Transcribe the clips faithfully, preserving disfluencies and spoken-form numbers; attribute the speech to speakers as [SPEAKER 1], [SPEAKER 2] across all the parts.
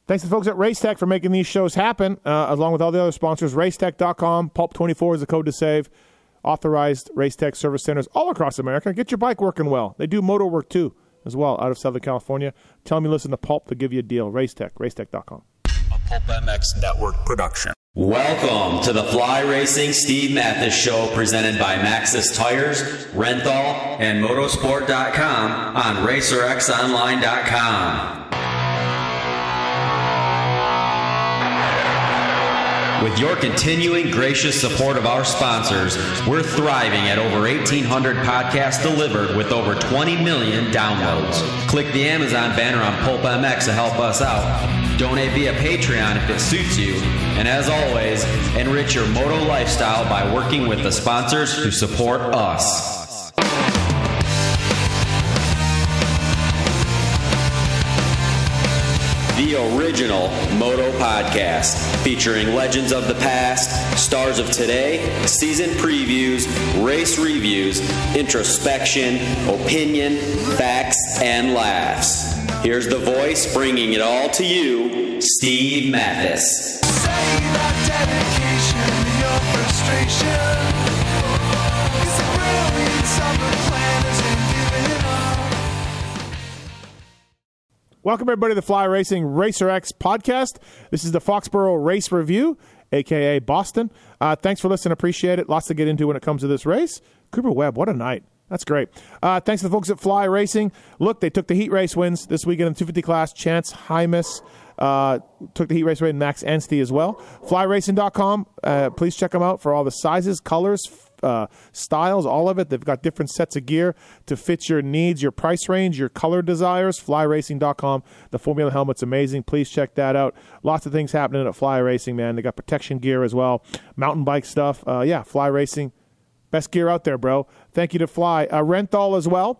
[SPEAKER 1] Thanks to the folks at Racetech for making these shows happen, uh, along with all the other sponsors. Racetech dot com, Pulp twenty-four is the code to save. Authorized Racetech service centers all across America. Get your bike working well. They do motor work, too, as well, out of Southern California. Tell them you listen to Pulp to give you a deal. Racetech, Racetech dot com.
[SPEAKER 2] A Pulp M X Network production.
[SPEAKER 3] Welcome to the Fly Racing Steve Mathis Show, presented by Maxxis Tires, Renthal, and Motorsport dot com on Racer X Online dot com. With your continuing gracious support of our sponsors, we're thriving at over eighteen hundred podcasts delivered with over twenty million downloads. Click the Amazon banner on Pulp M X to help us out. Donate via Patreon if it suits you. And as always, enrich your moto lifestyle by working with the sponsors who support us. The original Moto Podcast, featuring legends of the past, stars of today, season previews, race reviews, introspection, opinion, facts, and laughs. Here's the voice bringing it all to you, Steve Mathis.
[SPEAKER 4] Say that dedication, your frustration is the brilliance of the planners and giving up.
[SPEAKER 1] Welcome, everybody, to the Fly Racing Racer X podcast. This is the Foxborough Race Review, a k a. Boston. Uh, thanks for listening. Appreciate it. Lots to get into when it comes to this race. Cooper Webb, what a night. That's great. Uh, thanks to the folks at Fly Racing. Look, they took the heat race wins this weekend in the two fifty class. Chance Hymas uh, took the heat race win, Max Anstey as well. fly racing dot com. Uh, please check them out for all the sizes, colors, uh, styles, all of it. They've got different sets of gear to fit your needs, your price range, your color desires. fly racing dot com. The Formula helmet's amazing. Please check that out. Lots of things happening at Fly Racing, man. They got protection gear as well, mountain bike stuff. Uh, yeah, Fly Racing. Best gear out there, bro. Thank you to Fly. Uh, Renthal as well.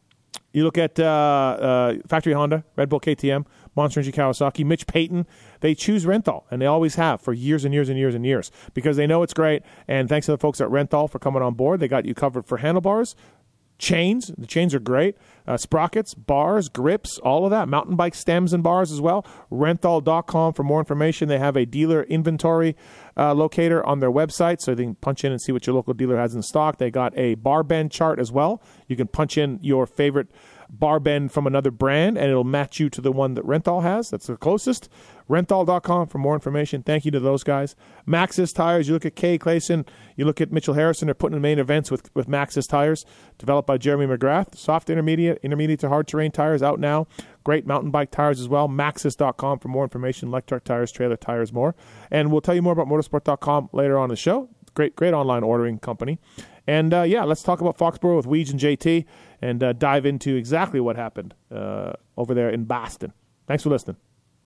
[SPEAKER 1] You look at uh, uh, Factory Honda, Red Bull K T M, Monster Energy Kawasaki, Mitch Payton. They choose Renthal, and they always have for years and years and years and years because they know it's great. And thanks to the folks at Renthal for coming on board. They got you covered for handlebars, chains. The chains are great. Uh, sprockets, bars, grips, all of that. Mountain bike stems and bars as well. renthal dot com for more information. They have a dealer inventory uh, locator on their website, so you can punch in and see what your local dealer has in stock. They got a bar bend chart as well. You can punch in your favorite bar bend from another brand, and it'll match you to the one that Renthal has. That's the closest. renthal dot com for more information. Thank you to those guys. Maxxis Tires, you look at Kay Clayson, you look at Mitchell Harrison, they're putting in main events with, with Maxxis Tires, developed by Jeremy McGrath. Soft intermediate, intermediate to hard terrain tires out now. Great mountain bike tires as well. Maxxis dot com for more information. Electric tires, trailer tires, more. And we'll tell you more about motorsport dot com later on in the show. Great, great online ordering company. And, uh, yeah, let's talk about Foxborough with Weege and J T and uh, dive into exactly what happened uh, over there in Boston. Thanks for listening.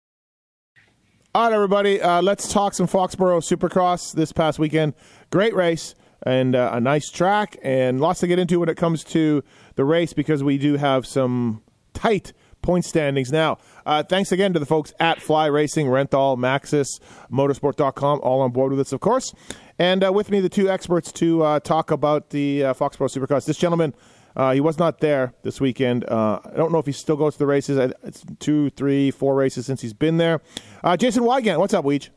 [SPEAKER 1] All right, everybody, uh, let's talk some Foxborough Supercross this past weekend. Great race and uh, a nice track and lots to get into when it comes to the race because we do have some tight point standings now. Uh, thanks again to the folks at Fly Racing, Renthal, Maxxis, Motorsport dot com, all on board with us, of course. And uh, with me, the two experts to uh, talk about the uh, Foxborough Supercross. This gentleman, uh, he was not there this weekend. Uh, I don't know if he still goes to the races. It's two, three, four races since he's been there. Uh, Jason Wygant, what's up, Weege?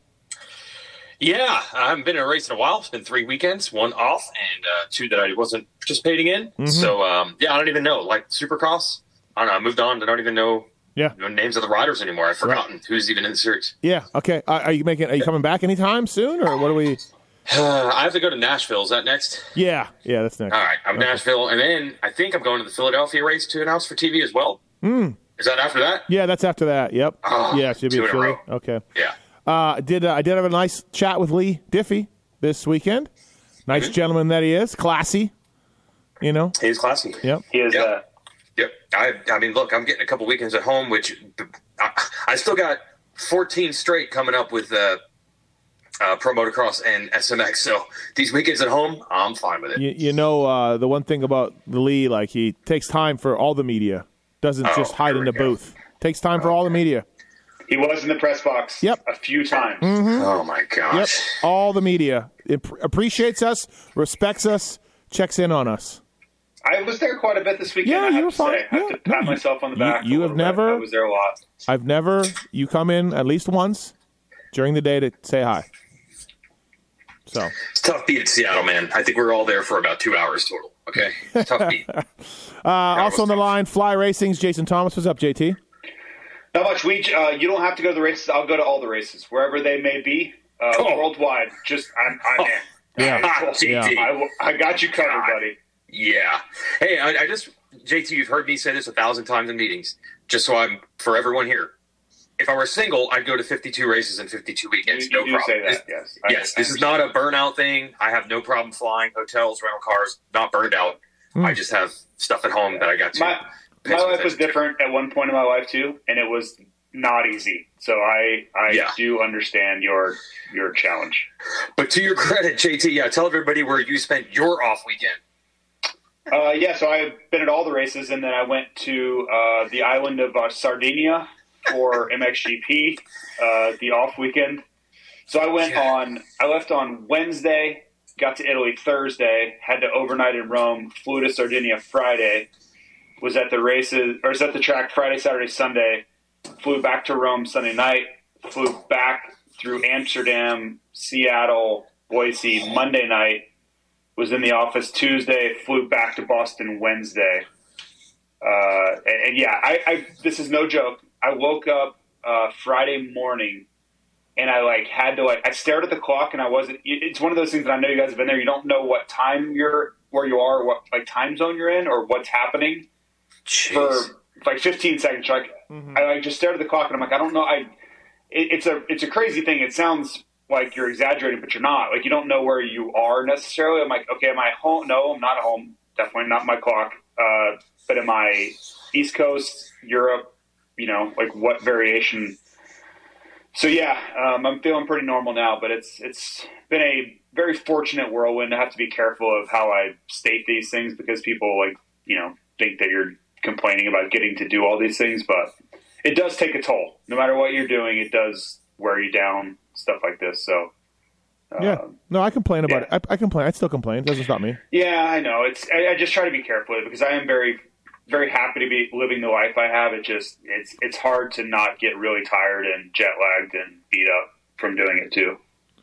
[SPEAKER 5] Yeah, I haven't been in a race in a while. It's been three weekends, one off, and uh, two that I wasn't participating in. Mm-hmm. So, um, yeah, I don't even know. Like, Supercross, I don't know. I moved on. I don't even know
[SPEAKER 1] yeah.
[SPEAKER 5] the names of the riders anymore. I've forgotten right. who's even in the series.
[SPEAKER 1] Yeah, okay. Uh, are you making? Are you coming back anytime soon, or what are we...
[SPEAKER 5] Uh, I have to go to Nashville. Is that next?
[SPEAKER 1] Yeah, yeah, that's next.
[SPEAKER 5] All right, I'm okay. Nashville, and then I think I'm going to the Philadelphia race to announce for T V as well.
[SPEAKER 1] Mm.
[SPEAKER 5] Is that after that?
[SPEAKER 1] Yeah, that's after that. Yep.
[SPEAKER 5] Oh,
[SPEAKER 1] yeah, so you'll be in Philly. Okay.
[SPEAKER 5] Yeah.
[SPEAKER 1] Uh, did uh, I did have a nice chat with Lee Diffie this weekend? Nice mm-hmm. gentleman that he is, classy. You know,
[SPEAKER 5] he's classy.
[SPEAKER 1] Yep.
[SPEAKER 5] He is. Yep. Uh, yep. I, I mean, look, I'm getting a couple weekends at home, which I, I still got fourteen straight coming up with. Uh, Uh, Pro Motocross and S M X. So these weekends at home, I'm fine with it.
[SPEAKER 1] You, you know, uh, the one thing about the Lee, like he takes time for all the media. Doesn't oh, just hide in the go. booth. Takes time for all the media.
[SPEAKER 6] He was in the press box
[SPEAKER 1] yep.
[SPEAKER 6] a few times.
[SPEAKER 1] Mm-hmm.
[SPEAKER 5] Oh, my gosh.
[SPEAKER 1] Yep. All the media. It appreciates us, respects us, checks in on us.
[SPEAKER 6] I was there quite a bit this weekend.
[SPEAKER 1] Yeah,
[SPEAKER 6] I have
[SPEAKER 1] you were
[SPEAKER 6] to
[SPEAKER 1] fine.
[SPEAKER 6] say. I have
[SPEAKER 1] Yeah,
[SPEAKER 6] to pat
[SPEAKER 1] no,
[SPEAKER 6] myself on the
[SPEAKER 1] you-
[SPEAKER 6] back.
[SPEAKER 1] you
[SPEAKER 6] a
[SPEAKER 1] have
[SPEAKER 6] little bit.
[SPEAKER 1] never-
[SPEAKER 6] I was there a lot.
[SPEAKER 1] I've never, you come in at least once during the day to say hi. So,
[SPEAKER 5] It's tough beat at Seattle, man. I think we were all there for about two hours total. Okay, tough beat.
[SPEAKER 1] uh, also on the line, Fly Racing's Jason Thomas. What's up, J T?
[SPEAKER 6] Not much. We, uh, you don't have to go to the races. I'll go to all the races, wherever they may be, uh,
[SPEAKER 5] Oh.
[SPEAKER 6] worldwide. Just, I'm, I'm in.
[SPEAKER 1] Yeah.
[SPEAKER 6] I,
[SPEAKER 5] G T.
[SPEAKER 1] Yeah.
[SPEAKER 6] I, will- I got you covered, buddy.
[SPEAKER 5] Yeah. Hey, I, I just, J T, you've heard me say this a thousand times in meetings, just so I'm, for everyone here. If I were single, I'd go to fifty-two races and fifty-two weekends.
[SPEAKER 6] You,
[SPEAKER 5] no
[SPEAKER 6] you do
[SPEAKER 5] problem.
[SPEAKER 6] say that,
[SPEAKER 5] This-
[SPEAKER 6] yes. I-
[SPEAKER 5] yes,
[SPEAKER 6] I
[SPEAKER 5] this is not a burnout thing. I have no problem flying, hotels, rental cars, not burned out. I just have stuff at home that I got to.
[SPEAKER 6] My,
[SPEAKER 5] pay
[SPEAKER 6] my
[SPEAKER 5] some
[SPEAKER 6] life was
[SPEAKER 5] attention to.
[SPEAKER 6] different at one point in my life, too, and it was not easy. So I, I
[SPEAKER 5] Yeah.
[SPEAKER 6] do understand your your challenge.
[SPEAKER 5] But to your credit, J T, yeah, tell everybody where you spent your off weekend.
[SPEAKER 6] Uh, yeah, so I've been at all the races, and then I went to uh, the island of uh, Sardinia for M X G P, uh, the off weekend. So I went
[SPEAKER 5] Yeah.
[SPEAKER 6] on, I left on Wednesday, got to Italy Thursday, had to overnight in Rome, flew to Sardinia Friday, was at the races, or was at the track Friday, Saturday, Sunday, flew back to Rome Sunday night, flew back through Amsterdam, Seattle, Boise Monday night, was in the office Tuesday, flew back to Boston Wednesday. Uh, and, and yeah, I, I, this is no joke. I woke up uh, Friday morning and I like had to like, I stared at the clock and I wasn't, it's one of those things that I know you guys have been there. You don't know what time you're, where you are, what like time zone you're in or what's happening
[SPEAKER 5] Jeez.
[SPEAKER 6] for like fifteen seconds. Like I like just stared at the clock and I'm like, I don't know. I, it, it's a, it's a crazy thing. It sounds like you're exaggerating, but you're not. Like you don't know where you are necessarily. I'm like, okay, am I home? No, I'm not home. Definitely not my clock. Uh, but am I East Coast, Europe? You know, like what variation? So yeah, um, I'm feeling pretty normal now, but it's it's been a very fortunate whirlwind. I have to be careful of how I state these things because people like you know think that you're complaining about getting to do all these things, but it does take a toll. No matter what you're doing, it does wear you down. Stuff like this. So um,
[SPEAKER 1] Yeah. No, I complain about
[SPEAKER 6] yeah.
[SPEAKER 1] it. I, I complain. I still complain. It doesn't stop me.
[SPEAKER 6] yeah, I know. It's I, I just try to be careful with it because I am very very happy to be living the life I have. It just it's it's hard to not get really tired and jet lagged and beat up from doing it too.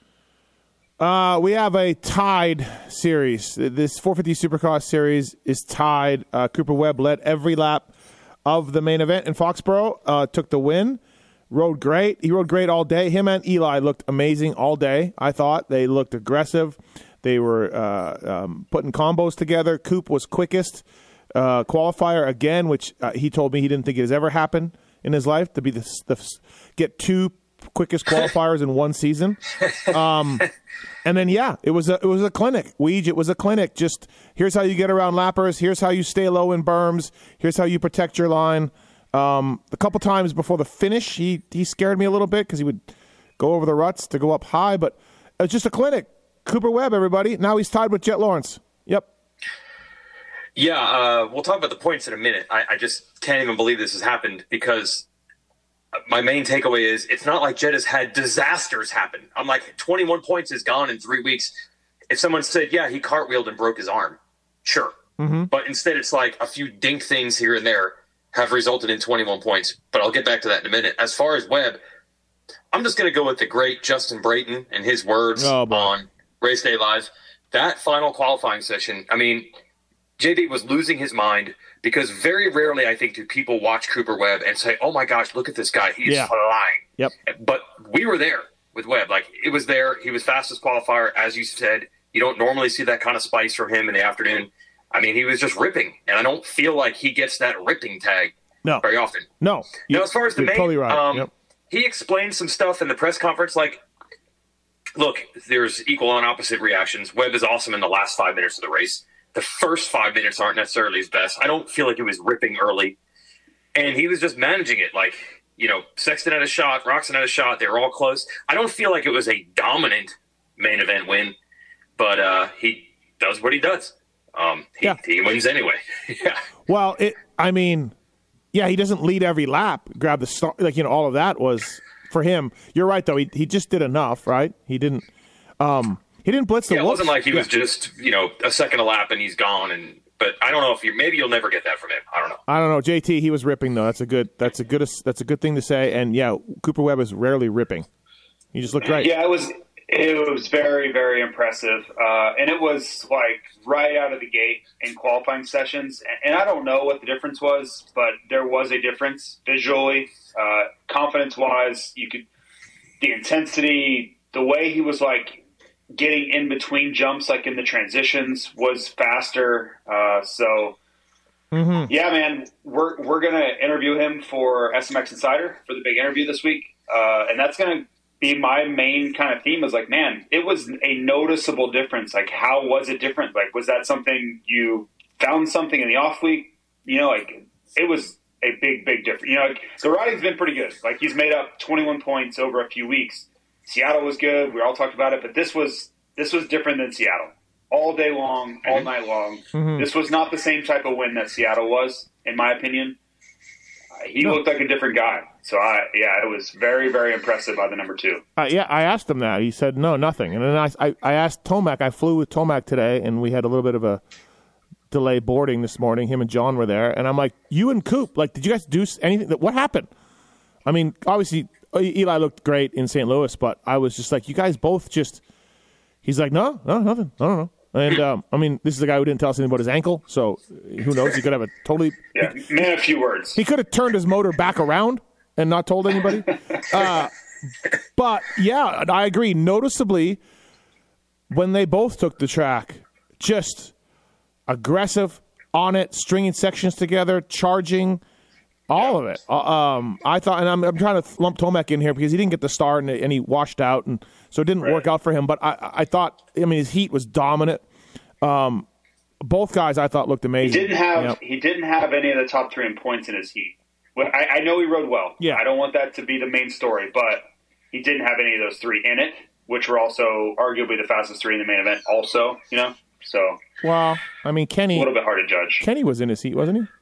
[SPEAKER 1] Uh, we have a tied series. This four fifty Supercross series is tied. Uh, Cooper Webb led every lap of the main event in Foxborough, uh, took the win, rode great. He rode great all day. Him and Eli looked amazing all day, I thought. They looked aggressive. They were uh, um, putting combos together. Coop was quickest. Uh, qualifier again, which uh, he told me he didn't think it has ever happened in his life, to be the, the get two quickest qualifiers in one season. Um, and then, yeah, it was a it was a clinic. Weege, it was a clinic. Just here's how you get around lappers. Here's how you stay low in berms. Here's how you protect your line. Um, a couple times before the finish, he he scared me a little bit because he would go over the ruts to go up high. But it's just a clinic. Cooper Webb, everybody. Now he's tied with Jet Lawrence. Yep.
[SPEAKER 5] Yeah, uh, we'll talk about the points in a minute. I, I just can't even believe this has happened because my main takeaway is it's not like Jet has had disasters happen. I'm like, twenty-one points is gone in three weeks. If someone said, yeah, he cartwheeled and broke his arm, sure. Mm-hmm. But instead it's like a few dink things here and there have resulted in twenty-one points. But I'll get back to that in a minute. As far as Webb, I'm just going to go with the great Justin Brayton and his words
[SPEAKER 1] Oh, boy.
[SPEAKER 5] on Race Day Live. That final qualifying session, I mean, J B was losing his mind because very rarely, I think, do people watch Cooper Webb and say, oh, my gosh, look at this guy. He's
[SPEAKER 1] Yeah.
[SPEAKER 5] flying.
[SPEAKER 1] Yep.
[SPEAKER 5] But we were there with Webb. Like, it was there. He was fastest qualifier, as you said. You don't normally see that kind of spice from him in the afternoon. I mean, he was just ripping, and I don't feel like he gets that ripping tag
[SPEAKER 1] No.
[SPEAKER 5] very often.
[SPEAKER 1] No.
[SPEAKER 5] Now, as far as the
[SPEAKER 1] You're
[SPEAKER 5] main,
[SPEAKER 1] totally right.
[SPEAKER 5] um,
[SPEAKER 1] Yep.
[SPEAKER 5] he explained some stuff in the press conference. Like, look, there's equal and opposite reactions. Webb is awesome in the last five minutes of the race. The first five minutes aren't necessarily his best. I don't feel like he was ripping early. And he was just managing it. Like, you know, Sexton had a shot, Roxon had a shot. They were all close. I don't feel like it was a dominant main event win, but uh, he does what he does. Um, he,
[SPEAKER 1] Yeah.
[SPEAKER 5] he wins anyway. yeah.
[SPEAKER 1] Well, it. I mean, yeah, he doesn't lead every lap. Grab the start, like you know, all of that was for him. You're right, though. He he just did enough, right? He didn't. Um, he didn't blitz the.
[SPEAKER 5] Yeah, it
[SPEAKER 1] whoops.
[SPEAKER 5] wasn't like he was
[SPEAKER 1] Yeah.
[SPEAKER 5] just, you know, a second a lap and he's gone. And But I don't know if you maybe you'll never get that from him. I don't know.
[SPEAKER 1] I don't know. J T, he was ripping though. That's a good. That's a good. That's a good thing to say. And yeah, Cooper Webb is rarely ripping. He just looked great.
[SPEAKER 6] Yeah, it was. It was very, very impressive, uh, and it was like right out of the gate in qualifying sessions. And I don't know what the difference was, but there was a difference visually, uh, confidence-wise. You could the intensity, the way he was like getting in between jumps, like in the transitions, was faster. Uh, so, mm-hmm. yeah, man, we're we're gonna interview him for S M X Insider for the big interview this week, uh, and that's gonna be my main kind of theme. Is like, man, it was a noticeable difference. Like, how was it different? Like, was that something you found something in the off week? You know, like it was a big, big difference. You know, like, the riding's been pretty good. Like, he's made up twenty-one points over a few weeks. Seattle was good. We all talked about it, but this was this was different than Seattle. All day long, all mm-hmm. night long. Mm-hmm. This was not the same type of win that Seattle was, in my opinion. Uh, he no. looked like a different guy. So, I yeah, it was very, very impressive by the number two.
[SPEAKER 1] Uh, yeah, I asked him that. He said, no, nothing. And then I, I, I asked Tomac. I flew with Tomac today, and we had a little bit of a delay boarding this morning. Him and John were there. And I'm like, you and Coop, like, did you guys do anything? What happened? I mean, obviously, Eli looked great in Saint Louis, but I was just like, you guys both just – he's like, no, no, nothing. I don't know. And, um, I mean, this is the guy who didn't tell us anything about his ankle, so who knows? He could have a totally –
[SPEAKER 6] Yeah, man, a few words.
[SPEAKER 1] He could have turned his motor back around and not told anybody. Uh, but, yeah, I agree. Noticeably, when they both took the track, just aggressive, on it, stringing sections together, charging – all of it. Uh, um, I thought, and I'm, I'm trying to lump Tomac in here because he didn't get the start and, and he washed out, and so it didn't right. work out for him. But I, I thought, I mean, his heat was dominant. Um, both guys, I thought, looked amazing.
[SPEAKER 6] He didn't have,
[SPEAKER 1] you know?
[SPEAKER 6] he didn't have any of the top three in points in his heat. Well, I, I know he rode well.
[SPEAKER 1] Yeah.
[SPEAKER 6] I don't want that to be the main story, but he didn't have any of those three in it, which were also arguably the fastest three in the main event. Also, you know, so
[SPEAKER 1] well, I mean, Kenny,
[SPEAKER 6] a little bit hard to judge.
[SPEAKER 1] Kenny was in his heat, wasn't he?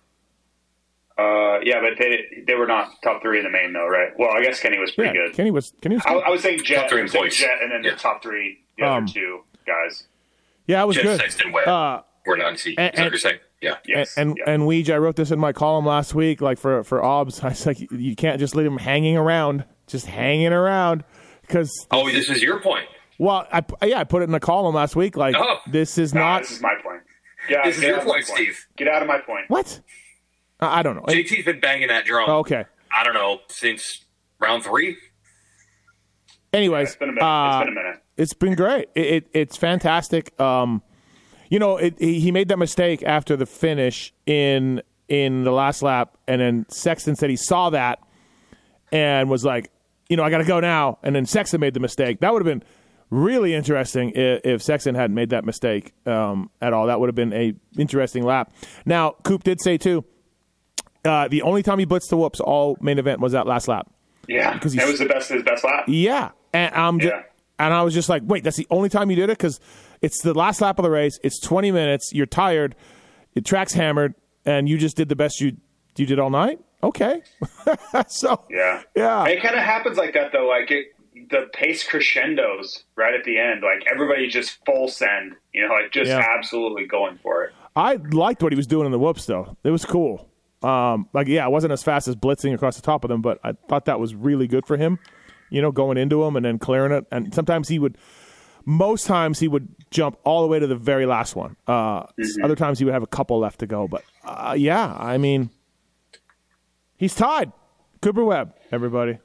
[SPEAKER 6] Uh, yeah, but they they were not top three in the main though, right? Well, I guess Kenny was pretty
[SPEAKER 1] yeah,
[SPEAKER 6] good.
[SPEAKER 1] Kenny was Kenny was.
[SPEAKER 6] I, I was saying Jet,
[SPEAKER 5] top three
[SPEAKER 6] I was saying
[SPEAKER 5] points.
[SPEAKER 6] Jet, and then
[SPEAKER 5] yeah.
[SPEAKER 6] the top three, the
[SPEAKER 1] um,
[SPEAKER 6] other two guys.
[SPEAKER 1] Yeah, it was
[SPEAKER 5] Jet,
[SPEAKER 1] good.
[SPEAKER 5] Sexton, Webb.
[SPEAKER 1] Uh,
[SPEAKER 5] We're not in seat.
[SPEAKER 1] and,
[SPEAKER 5] Is that what you're saying? Yeah.
[SPEAKER 6] Yes.
[SPEAKER 1] And and,
[SPEAKER 6] yeah.
[SPEAKER 1] and Weege, I wrote this in my column last week, like for for Obs. I was like, you can't just leave him hanging around, just hanging around, because.
[SPEAKER 5] Oh, this is your point.
[SPEAKER 1] Well, I yeah, I put it in the column last week. Like
[SPEAKER 5] oh.
[SPEAKER 1] this is
[SPEAKER 6] nah,
[SPEAKER 1] not.
[SPEAKER 6] This is my point. Get out,
[SPEAKER 5] this is
[SPEAKER 6] get
[SPEAKER 5] your
[SPEAKER 6] out
[SPEAKER 5] point,
[SPEAKER 6] point,
[SPEAKER 5] Steve.
[SPEAKER 6] Get out of my point.
[SPEAKER 1] What? I don't know.
[SPEAKER 5] J T's been banging that drum.
[SPEAKER 1] Oh, okay.
[SPEAKER 5] I don't know, since round three.
[SPEAKER 1] Anyways,
[SPEAKER 6] yeah, it's been a minute.
[SPEAKER 1] Uh,
[SPEAKER 6] it's been a minute.
[SPEAKER 1] It's been great. It, it it's fantastic. Um, you know, it, he made that mistake after the finish in in the last lap, and then Sexton said he saw that and was like, you know, I got to go now. And then Sexton made the mistake. That would have been really interesting if, if Sexton hadn't made that mistake um, at all. That would have been a interesting lap. Now, Coop did say too. Uh, the only time he blitzed the whoops all main event was that last lap.
[SPEAKER 6] Yeah, because that was the best his best lap.
[SPEAKER 1] Yeah, and um,
[SPEAKER 6] yeah.
[SPEAKER 1] and I was just like, wait, that's the only time you did it? Because it's the last lap of the race. It's twenty minutes. You're tired. The track's hammered, and you just did the best you you did all night. Okay, so
[SPEAKER 6] yeah,
[SPEAKER 1] yeah,
[SPEAKER 6] it kind of happens like that though. Like it, the pace crescendos right at the end. Like everybody just full send. You know, like just
[SPEAKER 1] yeah.
[SPEAKER 6] absolutely going for it.
[SPEAKER 1] I liked what he was doing in the whoops, though. It was cool. Um, like, yeah, it wasn't as fast as blitzing across the top of them, but I thought that was really good for him, you know, going into them and then clearing it. And sometimes he would, most times he would jump all the way to the very last one. Uh, mm-hmm. Other times he would have a couple left to go. But, uh, yeah, I mean, he's tied. Cooper Webb, everybody.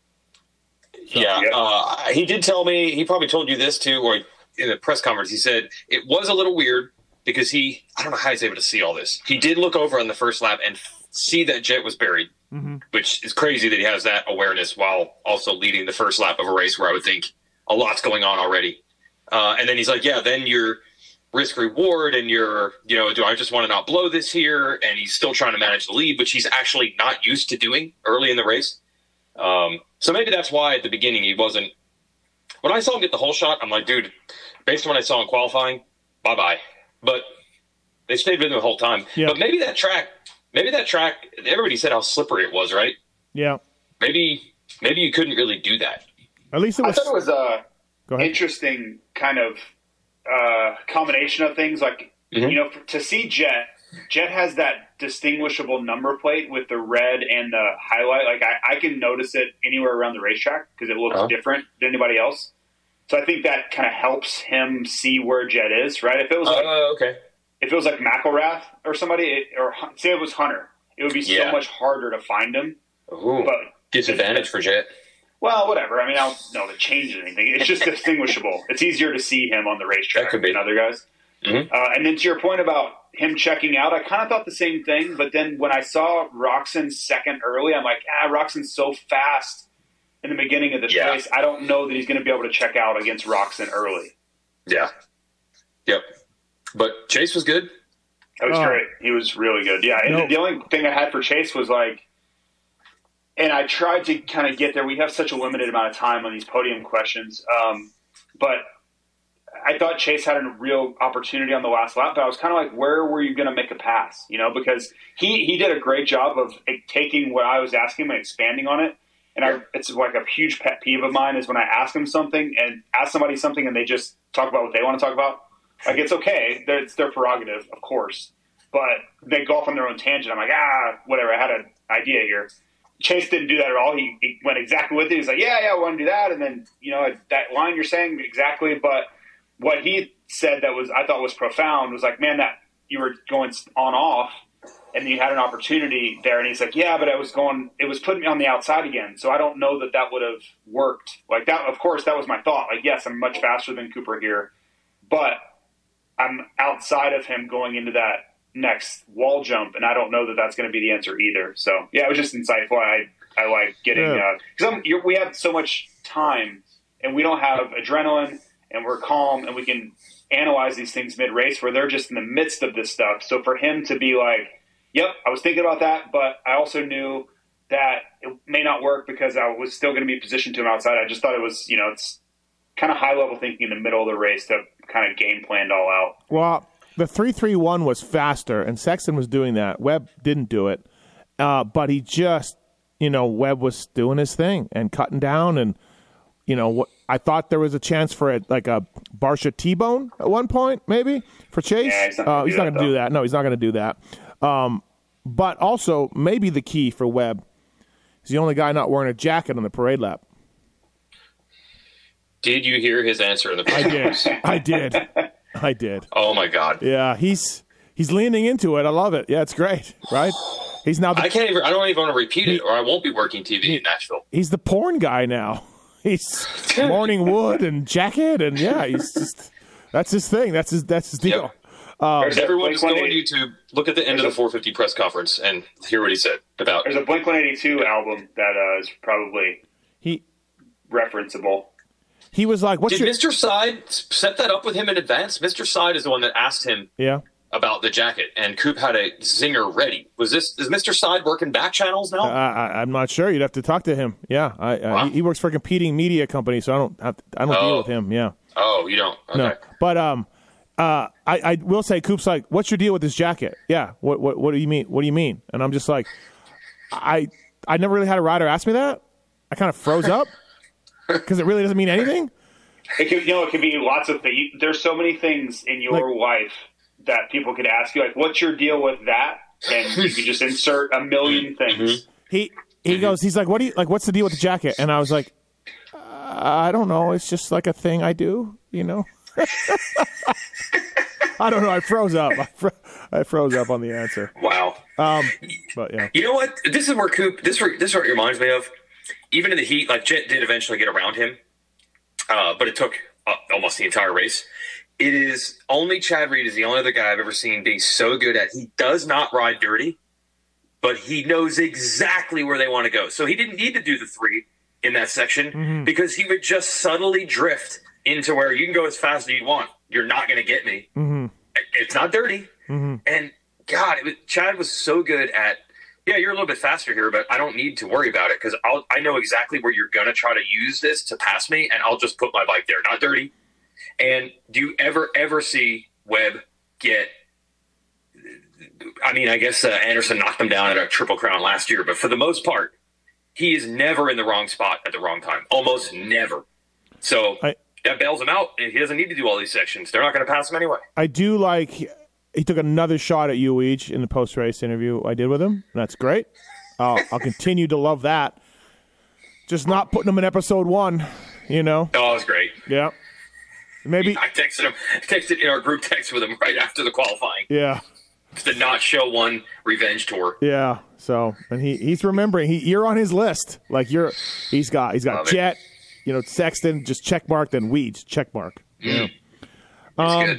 [SPEAKER 5] So, yeah, uh, he did tell me, he probably told you this too, or in the press conference, he said it was a little weird because he, I don't know how he's able to see all this. He did look over on the first lap and see that Jet was buried, mm-hmm. which is crazy that he has that awareness while also leading the first lap of a race where I would think a lot's going on already. Uh, and then he's like, yeah, then your risk reward and your, you know, do I just want to not blow this here? And he's still trying to manage the lead, which he's actually not used to doing early in the race. Um, so maybe that's why at the beginning he wasn't, when I saw him get the whole shot, I'm like, dude, based on what I saw in qualifying, bye-bye. But they stayed with him the whole time.
[SPEAKER 1] Yeah.
[SPEAKER 5] But maybe that track, maybe that track, everybody said how slippery it was, right?
[SPEAKER 1] Yeah.
[SPEAKER 5] Maybe maybe you couldn't really do that.
[SPEAKER 1] At least it was.
[SPEAKER 6] I thought it was a interesting kind of uh, combination of things. Like you know, for, to see Jet, Jet has that distinguishable number plate with the red and the highlight. Like I, I can notice it anywhere around the racetrack because it looks
[SPEAKER 5] Uh-huh.
[SPEAKER 6] different than anybody else. So I think that kind of helps him see where Jet is, right? If it was like,
[SPEAKER 5] Oh, okay.
[SPEAKER 6] if it was like McElrath or somebody, it, or say it was Hunter, it would be so
[SPEAKER 5] Yeah.
[SPEAKER 6] much harder to find him.
[SPEAKER 5] Ooh,
[SPEAKER 6] But
[SPEAKER 5] disadvantage for Jet.
[SPEAKER 6] well, whatever. I mean, I don't know to change anything. It's just distinguishable. It's easier to see him on the racetrack
[SPEAKER 5] That could be.
[SPEAKER 6] than other guys.
[SPEAKER 5] Mhm.
[SPEAKER 6] Uh, and then to your point about him checking out, I kind of thought the same thing. But then when I saw Roxon second early, I'm like, ah, Roxon's so fast in the beginning of this
[SPEAKER 5] Yeah.
[SPEAKER 6] race. I don't know that he's going to be able to check out against Roxon early.
[SPEAKER 5] Yeah. Yep. But Chase was good.
[SPEAKER 6] That was
[SPEAKER 1] Oh.
[SPEAKER 6] great. He was really good. Yeah. And
[SPEAKER 1] Nope.
[SPEAKER 6] the only thing I had for Chase was like, and I tried to kind of get there. We have such a limited amount of time on these podium questions. Um, but I thought Chase had a real opportunity on the last lap, but I was kind of like, where were you going to make a pass? You know, because he, he did a great job of taking what I was asking him and expanding on it. And I, it's like a huge pet peeve of mine is when I ask them something and ask somebody something and they just talk about what they want to talk about. Like, it's okay. They're, it's their prerogative, of course. But they go off on their own tangent. I'm like, ah, whatever. I had an idea here. Chase didn't do that at all. He, he went exactly with it. He's like, yeah, yeah, I want to do that. And then, you know, that line you're saying exactly. But what he said that was, I thought was profound was like, man, that you were going on off and you had an opportunity there. And he's like, yeah, but I was going, it was putting me on the outside again. So I don't know that that would have worked. Like that, of course, that was my thought. Like, yes, I'm much faster than Cooper here, but I'm outside of him going into that next wall jump, and I don't know that that's going to be the answer either. So, yeah, it was just insightful. I I like getting
[SPEAKER 1] Yeah.
[SPEAKER 6] because uh, we have so much time, and we don't have adrenaline, and we're calm, and we can analyze these things mid race where they're just in the midst of this stuff. So for him to be like, "Yep, I was thinking about that, but I also knew that it may not work because I was still going to be positioned to him outside." I just thought it was, you know, it's kind of high level thinking in the middle of the race to kind of game planned all out.
[SPEAKER 1] Well, the three three one was faster, and Sexton was doing that. Webb didn't do it, uh, but he just, you know, Webb was doing his thing and cutting down, and you know, what I thought there was a chance for it, like a Barsha T-bone at one point, maybe for Chase.
[SPEAKER 6] Yeah, he's not gonna
[SPEAKER 1] uh,
[SPEAKER 6] do
[SPEAKER 1] he's not
[SPEAKER 6] that,
[SPEAKER 1] going to do
[SPEAKER 6] though.
[SPEAKER 1] that. No, he's not going to do that. Um, but also, maybe the key for Webb is the only guy not wearing a jacket on the parade lap.
[SPEAKER 5] Did you hear his answer in the
[SPEAKER 1] I
[SPEAKER 5] press
[SPEAKER 1] did. I did. I did.
[SPEAKER 5] Oh my God.
[SPEAKER 1] Yeah, he's he's leaning into it. I love it. Yeah, it's great, right? He's now the,
[SPEAKER 5] I can't even, I don't even want to repeat it or I won't be working T V in Nashville.
[SPEAKER 1] he's the porn guy now. He's morning wood and jacket, and yeah, he's just that's his thing. That's his that's his deal.
[SPEAKER 5] Yep.
[SPEAKER 1] Um,
[SPEAKER 6] There's a
[SPEAKER 5] Everyone just go on
[SPEAKER 6] Blink one eighty
[SPEAKER 5] YouTube, look at the end of the four fifty press conference and hear what he said about
[SPEAKER 6] There's a Blink one eighty-two album that uh, is probably
[SPEAKER 1] he
[SPEAKER 6] referenceable.
[SPEAKER 1] he was like, "What's
[SPEAKER 5] Did
[SPEAKER 1] your
[SPEAKER 5] Mister Side set that up with him in advance? Mister Side is the one that asked him
[SPEAKER 1] yeah?"
[SPEAKER 5] about the jacket, and Coop had a zinger ready. Was this is Mister Side working back channels now?
[SPEAKER 1] Uh, I, I'm not sure. You'd have to talk to him. Yeah, I, uh,
[SPEAKER 5] Wow.
[SPEAKER 1] he, he works for a competing media company, so I don't have to, I don't deal
[SPEAKER 5] Oh.
[SPEAKER 1] with him. Yeah,
[SPEAKER 5] oh, you don't. Okay.
[SPEAKER 1] no, but um, uh, I I will say, Coop's like, "What's your deal with this jacket?" Yeah, what what what do you mean? What do you mean? And I'm just like, I I never really had a rider ask me that. I kind of froze up because it really doesn't mean anything.
[SPEAKER 6] It could, you know, it could be lots of things. There's so many things in your
[SPEAKER 1] Like-
[SPEAKER 6] life that people could ask you, like, "What's your deal with that?" And you could just insert a million things.
[SPEAKER 1] He he goes, he's like, "What do you like? What's the deal with the jacket?" And I was like, uh, "I don't know. It's just like a thing I do, you know." I don't know. I froze up. I, fro- I froze up on the answer.
[SPEAKER 5] Wow.
[SPEAKER 1] Um, but yeah,
[SPEAKER 5] You know what? This is where Coop. This this is what it reminds me of. Even in the heat, like Jet did eventually get around him, uh, but it took uh, almost the entire race. It is only Chad Reed is the only other guy I've ever seen being so good at. He does not ride dirty, but he knows exactly where they want to go. So he didn't need to do the three in that section
[SPEAKER 1] Mm-hmm.
[SPEAKER 5] because he would just subtly drift into where you can go as fast as you want. You're not going to get me.
[SPEAKER 1] Mm-hmm.
[SPEAKER 5] It's not dirty.
[SPEAKER 1] Mm-hmm.
[SPEAKER 5] And God, it was, Chad was so good at, yeah, you're a little bit faster here, but I don't need to worry about it because I'll I know exactly where you're going to try to use this to pass me, and I'll just put my bike there. Not dirty. And do you ever, ever see Webb get – I mean, I guess uh, Anderson knocked him down at a Triple Crown last year, but for the most part, he is never in the wrong spot at the wrong time. Almost never. So
[SPEAKER 1] I-
[SPEAKER 5] that bails him out, and he doesn't need to do all these sections. They're not going to pass him anyway.
[SPEAKER 1] I do like he took another shot at you each in the post race interview I did with him. That's great. I'll, I'll continue to love that. Just not putting him in episode one, you know.
[SPEAKER 5] Oh, it was great.
[SPEAKER 1] Yeah. Maybe
[SPEAKER 5] I texted him. I texted in our group text with him right after the qualifying.
[SPEAKER 1] Yeah.
[SPEAKER 5] The Not Show One revenge tour.
[SPEAKER 1] Yeah. So, and he, he's remembering. He you're on his list. Like you're. He's got. He's got
[SPEAKER 5] Love
[SPEAKER 1] Jet.
[SPEAKER 5] it.
[SPEAKER 1] You know, Sexton just check mark. Then Weeds check mark.
[SPEAKER 5] Mm.
[SPEAKER 1] Yeah.
[SPEAKER 5] It's
[SPEAKER 1] Um,
[SPEAKER 5] good.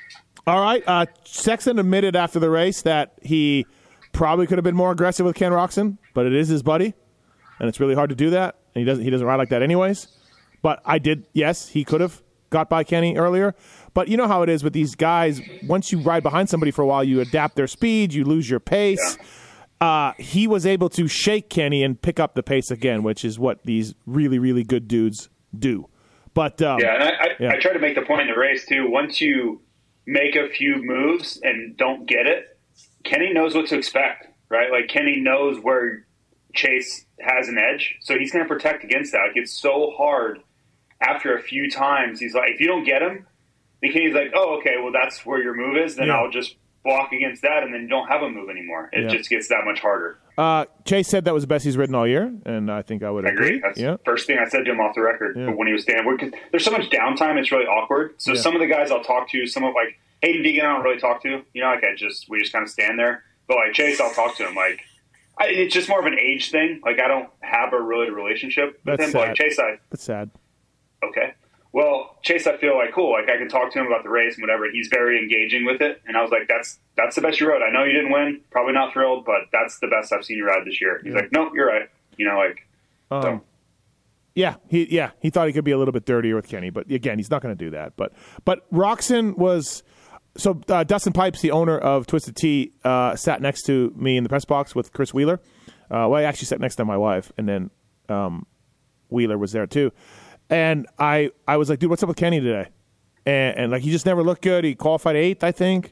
[SPEAKER 1] All right. Uh, Sexton admitted after the race that he probably could have been more aggressive with Ken Roczen, but it is his buddy, and it's really hard to do that. And he doesn't. He doesn't ride like that anyways. But I did. Yes, he could have got by Kenny earlier. But you know how it is with these guys. Once you ride behind somebody for a while, you adapt their speed, you lose your pace. Yeah. Uh, he was able to shake Kenny and pick up the pace again, which is what these really, really good dudes do. But um,
[SPEAKER 6] yeah, and I, I,
[SPEAKER 1] yeah.
[SPEAKER 6] I try to make the point in the race, too. Once you make a few moves and don't get it, Kenny knows what to expect, right? Like, Kenny knows where Chase has an edge, so he's going to protect against that. Like, it's so hard after a few times. He's like, if you don't get him, then Kenny's like, oh, okay, well, that's where your move is, then
[SPEAKER 1] yeah.
[SPEAKER 6] I'll just block against that, and then you don't have a move anymore. It
[SPEAKER 1] yeah.
[SPEAKER 6] just gets that much harder.
[SPEAKER 1] Uh, Chase said that was the best he's ridden all year, and I think I would
[SPEAKER 6] I
[SPEAKER 1] agree.
[SPEAKER 6] agree. That's
[SPEAKER 1] yeah.
[SPEAKER 6] the first thing I said to him off the record
[SPEAKER 1] Yeah.
[SPEAKER 6] when he was standing. Because there's so much downtime, it's really awkward. So
[SPEAKER 1] Yeah.
[SPEAKER 6] some of the guys I'll talk to, some of like Hayden Deegan, I don't really talk to. You know, like I just we just kind of stand there. But like Chase, I'll talk to him. Like I, it's just more of an age thing. Like I don't have a really relationship with
[SPEAKER 1] That's
[SPEAKER 6] him. But like
[SPEAKER 1] sad.
[SPEAKER 6] Chase, I
[SPEAKER 1] That's sad.
[SPEAKER 6] okay. Well, Chase, I feel like cool. Like I can talk to him about the race and whatever. He's very engaging with it, and I was like, "That's that's the best you rode." I know you didn't win, probably not thrilled, but that's the best I've seen you ride this year. He's
[SPEAKER 1] Yeah.
[SPEAKER 6] like, "No, you're right." You know, like
[SPEAKER 1] Um,
[SPEAKER 6] so.
[SPEAKER 1] Yeah, he yeah he thought he could be a little bit dirtier with Kenny, but again, he's not going to do that. But but Roczen was so uh, Dustin Pipes, the owner of Twisted Tea, uh, sat next to me in the press box with Chris Wheeler. Uh, well, I actually sat next to my wife, and then um, Wheeler was there too. And I, I was like, dude, what's up with Kenny today? And, and like, he just never looked good. He qualified eighth, I think.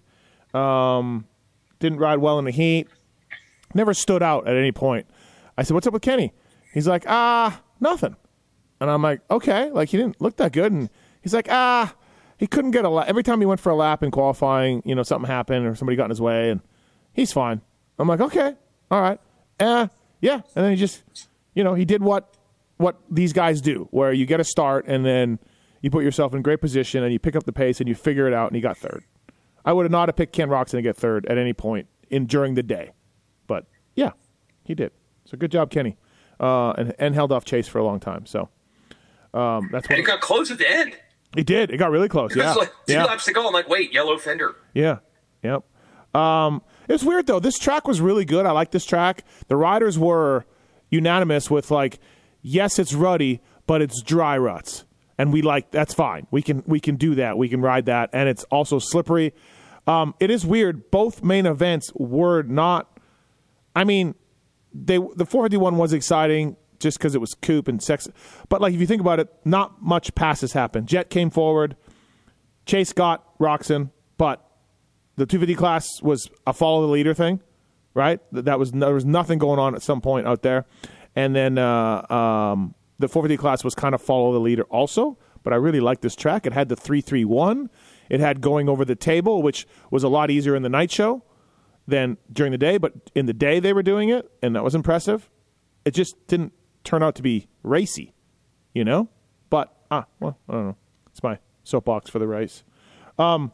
[SPEAKER 1] Um, didn't ride well in the heat. Never stood out at any point. I said, what's up with Kenny? He's like, ah, nothing. And I'm like, okay. Like, he didn't look that good. And he's like, ah, he couldn't get a lap. Every time he went for a lap in qualifying, you know, something happened or somebody got in his way, and he's fine. I'm like, okay, all right. Uh, yeah. And then he just, you know, he did what, what these guys do, where you get a start and then you put yourself in great position and you pick up the pace and you figure it out, and he got third. I would have not have picked Ken Roczen to get third at any point in during the day. But, yeah, he did. So good job, Kenny. Uh, and, and held off Chase for a long time. So um, that's what
[SPEAKER 5] And it got close at the end.
[SPEAKER 1] It did. It got really close.
[SPEAKER 5] It
[SPEAKER 1] Yeah.
[SPEAKER 5] was like two
[SPEAKER 1] yeah.
[SPEAKER 5] laps to go. I'm like, wait, yellow fender.
[SPEAKER 1] Yeah. Yep. Um, it's weird, though. This track was really good. I like this track. The riders were unanimous with, like, yes, it's ruddy, but it's dry ruts. And we like, that's fine. We can we can do that. We can ride that. And it's also slippery. Um, it is weird. Both main events were not, I mean, they the four fifty-one was exciting just because it was coupe and sex. But, like, if you think about it, not much passes happened. Jet came forward. Chase got Roczen, but the two fifty class was a follow the leader thing, right? That was there was nothing going on at some point out there, and then uh, um, the four fifty class was kind of follow the leader also. But I really liked this track. It had the three three one. It had going over the table, which was a lot easier in the night show than during the day. But in the day they were doing it, and that was impressive. It just didn't turn out to be racy, you know. But ah, well, I don't know. It's my soapbox for the race. Um.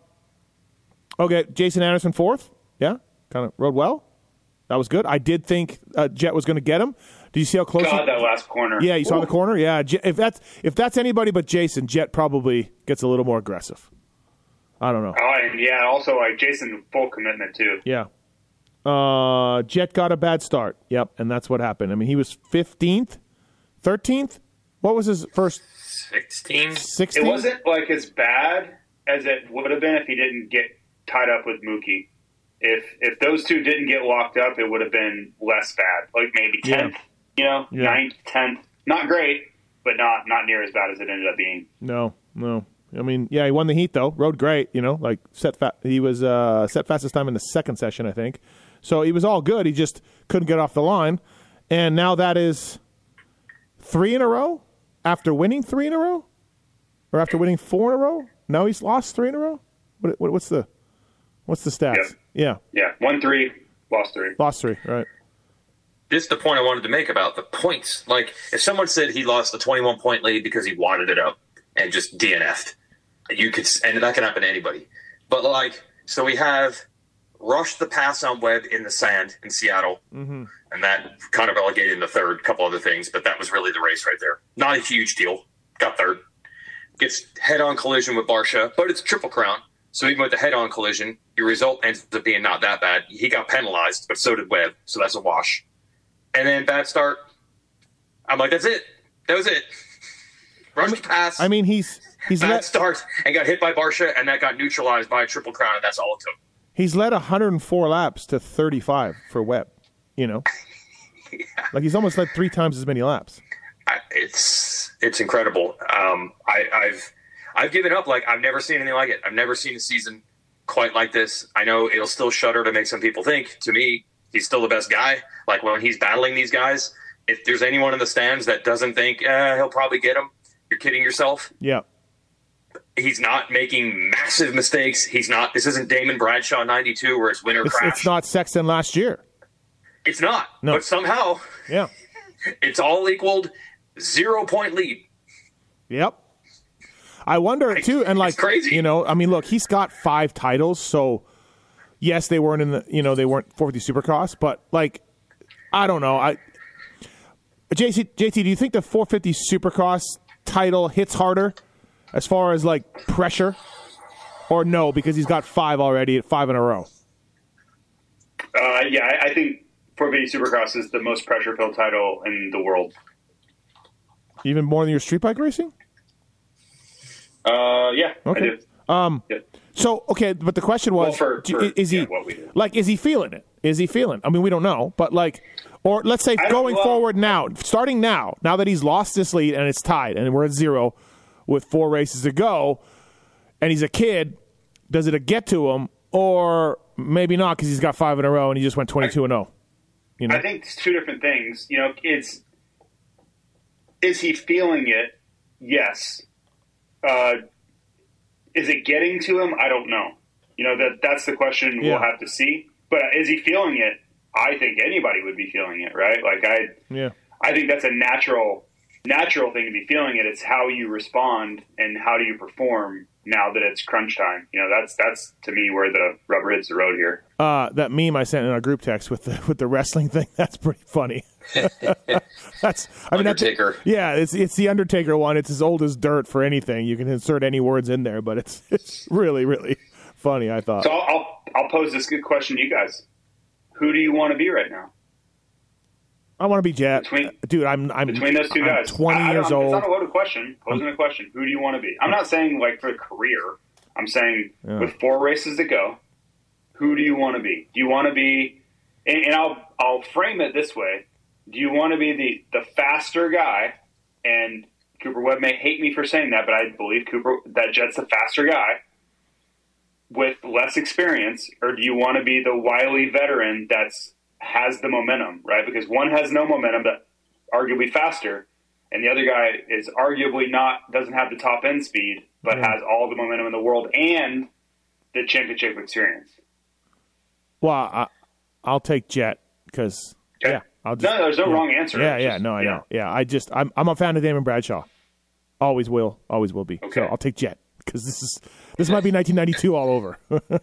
[SPEAKER 1] Okay, Jason Anderson fourth. Yeah, kind of rode well. That was good. I did think uh, Jet was going to get him. Did you see how close?
[SPEAKER 6] God,
[SPEAKER 1] he,
[SPEAKER 6] that last corner.
[SPEAKER 1] Yeah, you saw
[SPEAKER 6] Ooh.
[SPEAKER 1] the corner. Yeah, Jet, if that's if that's anybody but Jason, Jet probably gets a little more aggressive. I don't know.
[SPEAKER 6] Oh, and yeah, also like Jason, full commitment too.
[SPEAKER 1] Yeah. Uh, Jet got a bad start. Yep, and that's what happened. I mean, he was fifteenth, thirteenth. What was his first?
[SPEAKER 5] sixteen.
[SPEAKER 1] sixteenth?
[SPEAKER 6] It wasn't like as bad as it would have been if he didn't get tied up with Mookie. If if those two didn't get locked up, it would have been less bad. Like maybe tenth, you know,
[SPEAKER 1] Yeah.
[SPEAKER 6] ninth, tenth. Not great, but not not near as bad as it ended up being.
[SPEAKER 1] No, no. I mean, yeah, he won the heat though. Rode great, you know, like set fa- he was uh, set fastest time in the second session, I think. So he was all good. He just couldn't get off the line, and now that is three in a row after winning three in a row, or after winning four in a row. No, he's lost three in a row. What, what, what's the What's the stats?
[SPEAKER 6] Yeah.
[SPEAKER 1] Yeah.
[SPEAKER 6] Yeah, won three, lost three.
[SPEAKER 1] Lost three, right.
[SPEAKER 5] This is the point I wanted to make about the points. Like, if someone said he lost a twenty-one point lead because he wadded it up and just D N F'd, you could, and that can happen to anybody. But, like, so we have rushed the pass on Webb in the sand in Seattle,
[SPEAKER 1] Mm-hmm.
[SPEAKER 5] and that kind of relegated in the third, couple other things, but that was really the race right there. Not a huge deal. Got third. Gets head-on collision with Barsha, but it's Triple Crown. So even with the head-on collision, your result ends up being not that bad. He got penalized, but so did Webb, so that's a wash. And then bad start. I'm like, that's it. That was it. Rushed pass.
[SPEAKER 1] I mean, he's he's
[SPEAKER 5] bad
[SPEAKER 1] let
[SPEAKER 5] start and got hit by Barsha, and that got neutralized by a Triple Crown, and that's all it took.
[SPEAKER 1] he's led one hundred four laps to thirty-five for Webb. You know,
[SPEAKER 5] Yeah.
[SPEAKER 1] like he's almost led three times as many laps.
[SPEAKER 5] I, it's it's incredible. Um, I, I've I've given up. Like, I've never seen anything like it. I've never seen a season quite like this. I know it'll still shudder to make some people think. To me, he's still the best guy. Like, when he's battling these guys, if there's anyone in the stands that doesn't think eh, he'll probably get him, you're kidding yourself.
[SPEAKER 1] Yeah.
[SPEAKER 5] He's not making massive mistakes. He's not. This isn't Damon Bradshaw ninety-two where it's winner
[SPEAKER 1] It's,
[SPEAKER 5] crash.
[SPEAKER 1] it's not Sexton last year.
[SPEAKER 5] It's not.
[SPEAKER 1] No.
[SPEAKER 5] But somehow
[SPEAKER 1] Yeah.
[SPEAKER 5] it's all equaled zero point lead.
[SPEAKER 1] Yep. I wonder too, and like,
[SPEAKER 5] It's crazy.
[SPEAKER 1] you know, I mean, look, he's got five titles, so yes, they weren't in the, you know, they weren't four fifty Supercross, but like, I don't know. I J C, J T, do you think the four fifty Supercross title hits harder as far as like pressure, or no, because he's got five already at five in a row?
[SPEAKER 6] Uh, yeah, I, I think four fifty Supercross is the most pressure-filled title in the world.
[SPEAKER 1] Even more than your street bike racing?
[SPEAKER 6] Uh, yeah,
[SPEAKER 1] Okay.
[SPEAKER 6] I do.
[SPEAKER 1] Um,
[SPEAKER 6] Yeah.
[SPEAKER 1] So okay, but the question was,
[SPEAKER 6] Well, for-
[SPEAKER 1] do-
[SPEAKER 6] for,
[SPEAKER 1] is he
[SPEAKER 6] yeah, what we do.
[SPEAKER 1] like, is he feeling it? Is he feeling? I mean, we don't know, but like, or let's say
[SPEAKER 6] I don't-
[SPEAKER 1] going
[SPEAKER 6] well-
[SPEAKER 1] forward now, starting now, now that he's lost this lead and it's tied and we're at zero with four races to go, and he's a kid, does it get to him, or maybe not because he's got five in a row and he just went twenty-two and zero? You know,
[SPEAKER 6] I think it's two different things. You know, it's is he feeling it? Yes. Uh, is it getting to him? I don't know. You know, that that's the question
[SPEAKER 1] Yeah.
[SPEAKER 6] we'll have to see. But is he feeling it? I think anybody would be feeling it, right? Like I,
[SPEAKER 1] yeah,
[SPEAKER 6] I think that's a natural, natural thing to be feeling it. It's how you respond and how do you perform now that it's crunch time. You know, that's that's to me where the rubber hits the road here.
[SPEAKER 1] uh, that meme I sent in our group text with the with the wrestling thing, that's pretty funny. That's I mean, that's-
[SPEAKER 5] Undertaker.
[SPEAKER 1] yeah, it's it's the Undertaker one. It's as old as dirt for anything. You can insert any words in there, but it's it's really really funny. I thought.
[SPEAKER 6] So I'll, I'll I'll pose this good question to you guys. Who do you want to be right now?
[SPEAKER 1] I want to be Jet,
[SPEAKER 6] Between-
[SPEAKER 1] dude. I'm I'm
[SPEAKER 6] Between those two
[SPEAKER 1] I'm
[SPEAKER 6] guys,
[SPEAKER 1] twenty
[SPEAKER 6] I, I
[SPEAKER 1] years
[SPEAKER 6] don't-
[SPEAKER 1] old.
[SPEAKER 6] It's not a loaded question. Posing a question. Who do you want to be? I'm not saying like for a career. I'm saying
[SPEAKER 1] Yeah.
[SPEAKER 6] with four races to go, who do you want to be? Do you want to be? And, and I'll I'll frame it this way. Do you want to be the the faster guy? And Cooper Webb may hate me for saying that, but I believe Cooper that Jet's the faster guy with less experience, or do you want to be the wily veteran that's has the momentum, right? Because one has no momentum, but arguably faster, and the other guy is arguably not doesn't have the top end speed, but
[SPEAKER 1] Yeah.
[SPEAKER 6] has all the momentum in the world and the championship experience.
[SPEAKER 1] Well, I, I'll take Jet because
[SPEAKER 6] Okay.
[SPEAKER 1] yeah, I'll just,
[SPEAKER 6] No, there's no
[SPEAKER 1] yeah.
[SPEAKER 6] wrong answer.
[SPEAKER 1] Yeah,
[SPEAKER 6] It's
[SPEAKER 1] yeah,
[SPEAKER 6] just-
[SPEAKER 1] no, I
[SPEAKER 6] yeah.
[SPEAKER 1] know. Yeah, I just I'm I'm a fan of Damon Bradshaw. Always will, always will be. So
[SPEAKER 6] Okay.
[SPEAKER 1] I'll take Jet because this is this might be nineteen ninety-two all over.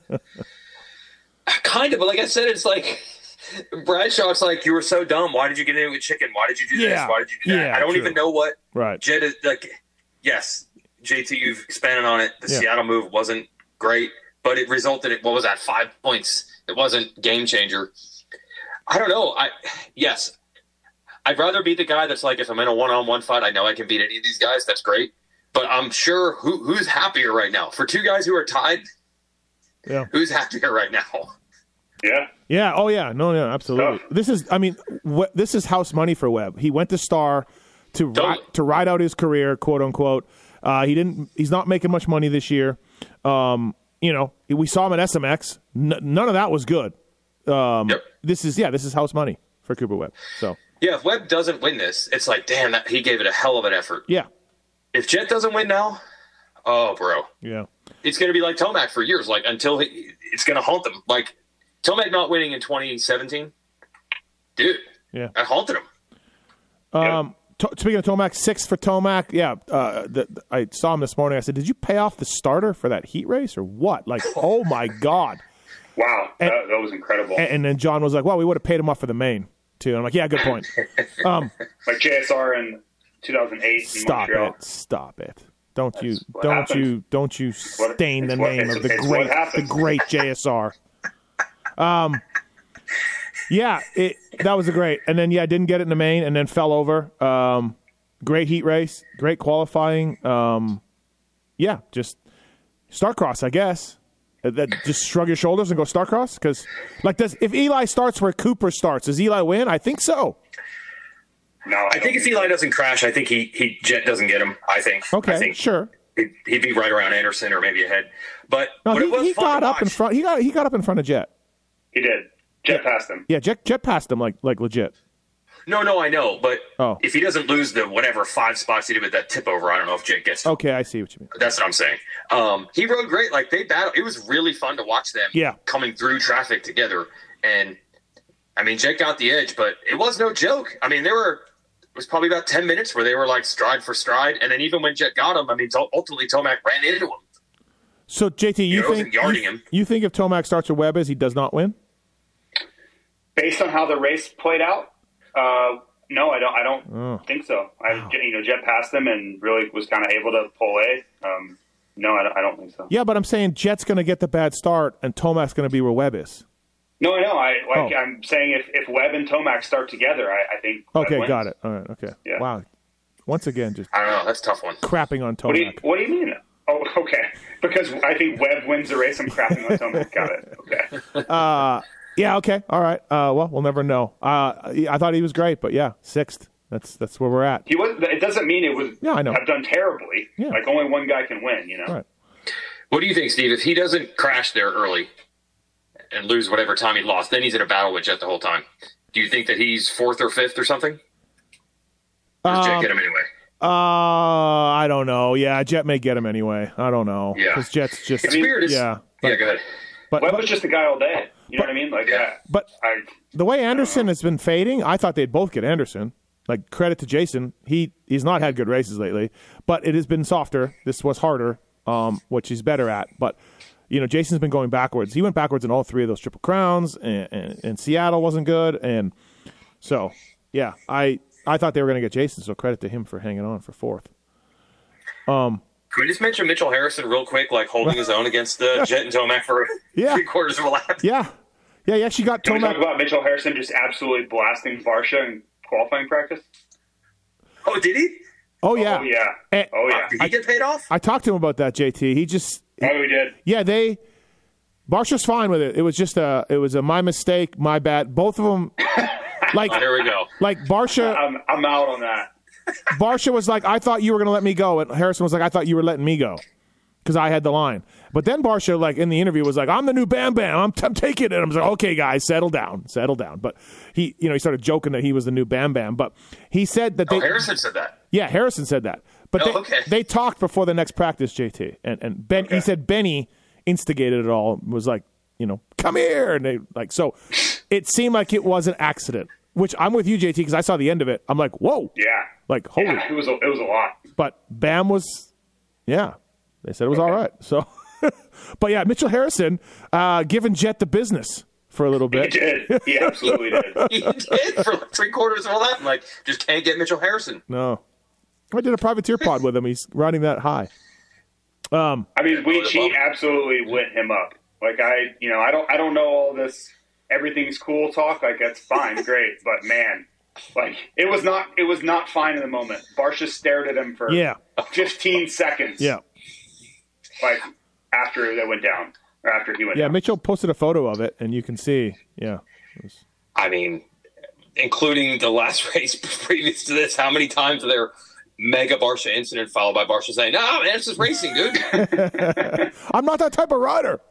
[SPEAKER 5] Kind of, but like I said, it's like Bradshaw's like, you were so dumb. Why did you get into it with chicken? Why did you do
[SPEAKER 1] Yeah.
[SPEAKER 5] this? Why did you do that?
[SPEAKER 1] Yeah,
[SPEAKER 5] I don't
[SPEAKER 1] true.
[SPEAKER 5] even know what
[SPEAKER 1] Right.
[SPEAKER 5] Jet is like. Yes, J T, you've expanded on it. The
[SPEAKER 1] Yeah.
[SPEAKER 5] Seattle move wasn't great, but it resulted in what was that? Five points. It wasn't game changer. I don't know. I yes, I'd rather be the guy that's like, if I'm in a one-on-one fight, I know I can beat any of these guys. That's great. But I'm sure who who's happier right now for two guys who are tied.
[SPEAKER 1] Yeah.
[SPEAKER 5] Who's happier right now?
[SPEAKER 6] Yeah.
[SPEAKER 1] Yeah. Oh, yeah. No, no, absolutely.
[SPEAKER 6] Tough.
[SPEAKER 1] This is, I mean, wh- this is house money for Webb. He went to Star to ri-
[SPEAKER 5] Totally.
[SPEAKER 1] to ride out his career, quote unquote. Uh, he didn't. He's not making much money this year. Um, you know, we saw him at S M X. N- none of that was good. Um,
[SPEAKER 5] Yep.
[SPEAKER 1] This is yeah. This is house money for Cooper Webb. So
[SPEAKER 5] Yeah, if Webb doesn't win this, it's like, damn, that, he gave it a hell of an effort.
[SPEAKER 1] yeah,
[SPEAKER 5] If Jet doesn't win now, oh, bro.
[SPEAKER 1] yeah.
[SPEAKER 5] it's going to be like Tomac for years, like until he, it's going to haunt them. Like Tomac not winning in twenty seventeen, dude.
[SPEAKER 1] Yeah,
[SPEAKER 5] that haunted him.
[SPEAKER 1] Um, to, speaking of Tomac, six for Tomac. Yeah, uh, the, the, I saw him this morning. I said, "Did you pay off the starter for that heat race or what?" Like, oh my god.
[SPEAKER 6] Wow,
[SPEAKER 1] and,
[SPEAKER 6] that, that was incredible.
[SPEAKER 1] And, and then John was like, "Well, we would have paid him off for the main too." And I'm like, "Yeah, good point." Um,
[SPEAKER 6] like J S R in two thousand eight.
[SPEAKER 1] Stop
[SPEAKER 6] in Montreal.
[SPEAKER 1] it! Stop it! Don't
[SPEAKER 6] That's
[SPEAKER 1] you don't
[SPEAKER 6] happens.
[SPEAKER 1] you don't you stain
[SPEAKER 6] what,
[SPEAKER 1] the
[SPEAKER 6] what,
[SPEAKER 1] name
[SPEAKER 6] it's,
[SPEAKER 1] of the
[SPEAKER 6] it's
[SPEAKER 1] great the great J S R. Um, yeah, it that was a great, and then yeah, didn't get it in the main, and then fell over. Um, great heat race, great qualifying. Um, yeah, just Starcross, I guess. That just shrug your shoulders and go Starcross because, like, does if Eli starts where Cooper starts, does Eli win? I think so.
[SPEAKER 6] No, I,
[SPEAKER 5] I think if Eli doesn't crash, I think he he Jet doesn't get him. I think.
[SPEAKER 1] Okay,
[SPEAKER 5] I think
[SPEAKER 1] sure.
[SPEAKER 5] He'd, he'd be right around Anderson or maybe ahead. But
[SPEAKER 1] No,
[SPEAKER 5] but
[SPEAKER 1] he,
[SPEAKER 5] it was
[SPEAKER 1] he
[SPEAKER 5] fun
[SPEAKER 1] got
[SPEAKER 5] to
[SPEAKER 1] up in
[SPEAKER 5] watch.
[SPEAKER 1] front. He got he got up in front of Jet.
[SPEAKER 6] He did. Jet passed him.
[SPEAKER 1] Yeah, Jet Jet passed him like like legit.
[SPEAKER 5] No, no, I know. But
[SPEAKER 1] Oh.
[SPEAKER 5] if he doesn't lose the whatever five spots he did with that tip over, I don't know if Jet gets.
[SPEAKER 1] Okay, I see what you mean.
[SPEAKER 5] That's what I'm saying. Um, he rode great. Like they battled. It was really fun to watch them.
[SPEAKER 1] Yeah.
[SPEAKER 5] Coming through traffic together, and I mean, Jet got the edge, but it was no joke. I mean, there were. It was probably about ten minutes where they were like stride for stride, and then even when Jet got him, I mean, ultimately Tomac ran into him.
[SPEAKER 1] So J T, you,
[SPEAKER 5] You know,
[SPEAKER 1] think
[SPEAKER 5] yarding
[SPEAKER 1] you,
[SPEAKER 5] him.
[SPEAKER 1] you think if Tomac starts with Webb, is he does not win?
[SPEAKER 6] Based on how the race played out, uh, no, I don't. I don't
[SPEAKER 1] Oh.
[SPEAKER 6] think so. I, you know, Jet passed him and really was kind of able to pull A. Um, no, I don't, I don't think so.
[SPEAKER 1] Yeah, but I'm saying Jet's going to get the bad start, and Tomac's going to be where Webb is.
[SPEAKER 6] No, I know. I like.
[SPEAKER 1] Oh.
[SPEAKER 6] I'm saying if, if Webb and Tomac start together, I, I think. Webb
[SPEAKER 1] Okay,
[SPEAKER 6] wins.
[SPEAKER 1] got it. All right, okay.
[SPEAKER 6] Yeah.
[SPEAKER 1] Wow. Once again, just
[SPEAKER 5] I don't know. That's a tough one.
[SPEAKER 1] crapping on
[SPEAKER 6] What do you
[SPEAKER 1] Tomac.
[SPEAKER 6] What do you mean? Oh, okay. Because I think Webb wins the race. I'm crapping on Tomac. Got it. Okay.
[SPEAKER 1] Uh, yeah, okay. All right. Uh, well, we'll never know. Uh, I thought he was great, but yeah, sixth. That's that's where we're at.
[SPEAKER 6] He was. It doesn't mean it was.
[SPEAKER 1] Yeah, I know.
[SPEAKER 6] Have done terribly.
[SPEAKER 1] Yeah.
[SPEAKER 6] Like only one guy can win. You know.
[SPEAKER 1] All right.
[SPEAKER 5] What do you think, Steve? If he doesn't crash there early and lose whatever time he lost, then he's in a battle with Jet the whole time. Do you think that he's fourth or fifth or something? Or does Jet
[SPEAKER 1] Um,
[SPEAKER 5] get him anyway?
[SPEAKER 1] Uh, I don't know. Yeah, Jet may get him anyway. I don't know.
[SPEAKER 5] Yeah.
[SPEAKER 1] Because Jet's just
[SPEAKER 5] It's weird. It's,
[SPEAKER 1] yeah.
[SPEAKER 5] yeah, go ahead.
[SPEAKER 1] But
[SPEAKER 6] Webb
[SPEAKER 1] but,
[SPEAKER 6] was just a guy all day. You know
[SPEAKER 1] But-
[SPEAKER 6] what I mean? Like
[SPEAKER 5] Yeah.
[SPEAKER 6] that.
[SPEAKER 1] but
[SPEAKER 6] I.
[SPEAKER 1] the way Anderson has been fading, I thought they'd both get Anderson. Like, credit to Jason. He he's not had good races lately, but it has been softer. This was harder, um, which he's better at. But, you know, Jason's been going backwards. He went backwards in all three of those Triple Crowns, and, and, and Seattle wasn't good. And so, yeah, I, I thought they were going to get Jason, so credit to him for hanging on for fourth. Um,
[SPEAKER 5] Can we just mention Mitchell Harrison real quick, like holding his own against uh, Jet and Tomac for
[SPEAKER 1] Yeah.
[SPEAKER 5] three quarters of a lap?
[SPEAKER 1] yeah. Yeah, he actually got
[SPEAKER 6] Can we talk
[SPEAKER 1] Tomac.
[SPEAKER 6] about Mitchell Harrison just absolutely blasting Varsha in qualifying practice?
[SPEAKER 5] Oh, did he?
[SPEAKER 1] Oh, yeah.
[SPEAKER 6] Oh yeah.
[SPEAKER 1] Eh,
[SPEAKER 6] Oh yeah.
[SPEAKER 5] Did he get paid off?
[SPEAKER 1] I talked to him about that, J T. He just
[SPEAKER 6] Oh, we did.
[SPEAKER 1] yeah, they Barsha's fine with it. It was just a it was a my mistake, my bad. Both of them like
[SPEAKER 5] Oh, there we go.
[SPEAKER 1] like Barsha
[SPEAKER 6] I'm I'm out on that.
[SPEAKER 1] Barsha was like, I thought you were going to let me go, and Harrison was like, I thought you were letting me go because I had the line. But then Barsha, like in the interview, was like, I'm the new Bam Bam. I'm, I'm taking it. And I'm like, okay, guys, settle down, settle down. But he, you know, he started joking that he was the new Bam Bam. But he said that they,
[SPEAKER 5] Oh, Harrison said that.
[SPEAKER 1] yeah, Harrison said that. But
[SPEAKER 5] Oh,
[SPEAKER 1] they,
[SPEAKER 5] okay.
[SPEAKER 1] they talked before the next practice, J T, and and Ben. He said Benny instigated it all. Was like, you know, come here, and they like so. It seemed like it was an accident. Which I'm with you, J T, because I saw the end of it. I'm like, whoa,
[SPEAKER 6] Yeah.
[SPEAKER 1] like holy.
[SPEAKER 6] Yeah, it was a, it was a lot.
[SPEAKER 1] But Bam was, yeah, they said it was all right. So, but yeah, Mitchell Harrison uh, giving Jet the business for a little
[SPEAKER 6] He
[SPEAKER 1] bit.
[SPEAKER 6] did. He absolutely did.
[SPEAKER 5] He did for like three quarters of a lap. I'm like, just can't get Mitchell Harrison.
[SPEAKER 1] No, I did a privateer pod with him. He's riding that high. Um,
[SPEAKER 6] I mean, we
[SPEAKER 5] Oh,
[SPEAKER 6] she
[SPEAKER 5] well.
[SPEAKER 6] absolutely lit him up. Like I, you know, I don't I don't know all this everything's cool talk. Like that's fine, great, but man, like it was not it was not fine in the moment. Barsha stared at him for
[SPEAKER 1] yeah,
[SPEAKER 6] fifteen seconds.
[SPEAKER 1] yeah,
[SPEAKER 6] Like after they went down or after he went
[SPEAKER 1] yeah.
[SPEAKER 6] down.
[SPEAKER 1] Mitchell posted a photo of it, and you can see, yeah, it was-
[SPEAKER 5] I mean, including the last race previous to this, how many times are there mega Barsha incident followed by Barsha saying, "No, man, it's just racing, dude."
[SPEAKER 1] I'm not that type of rider.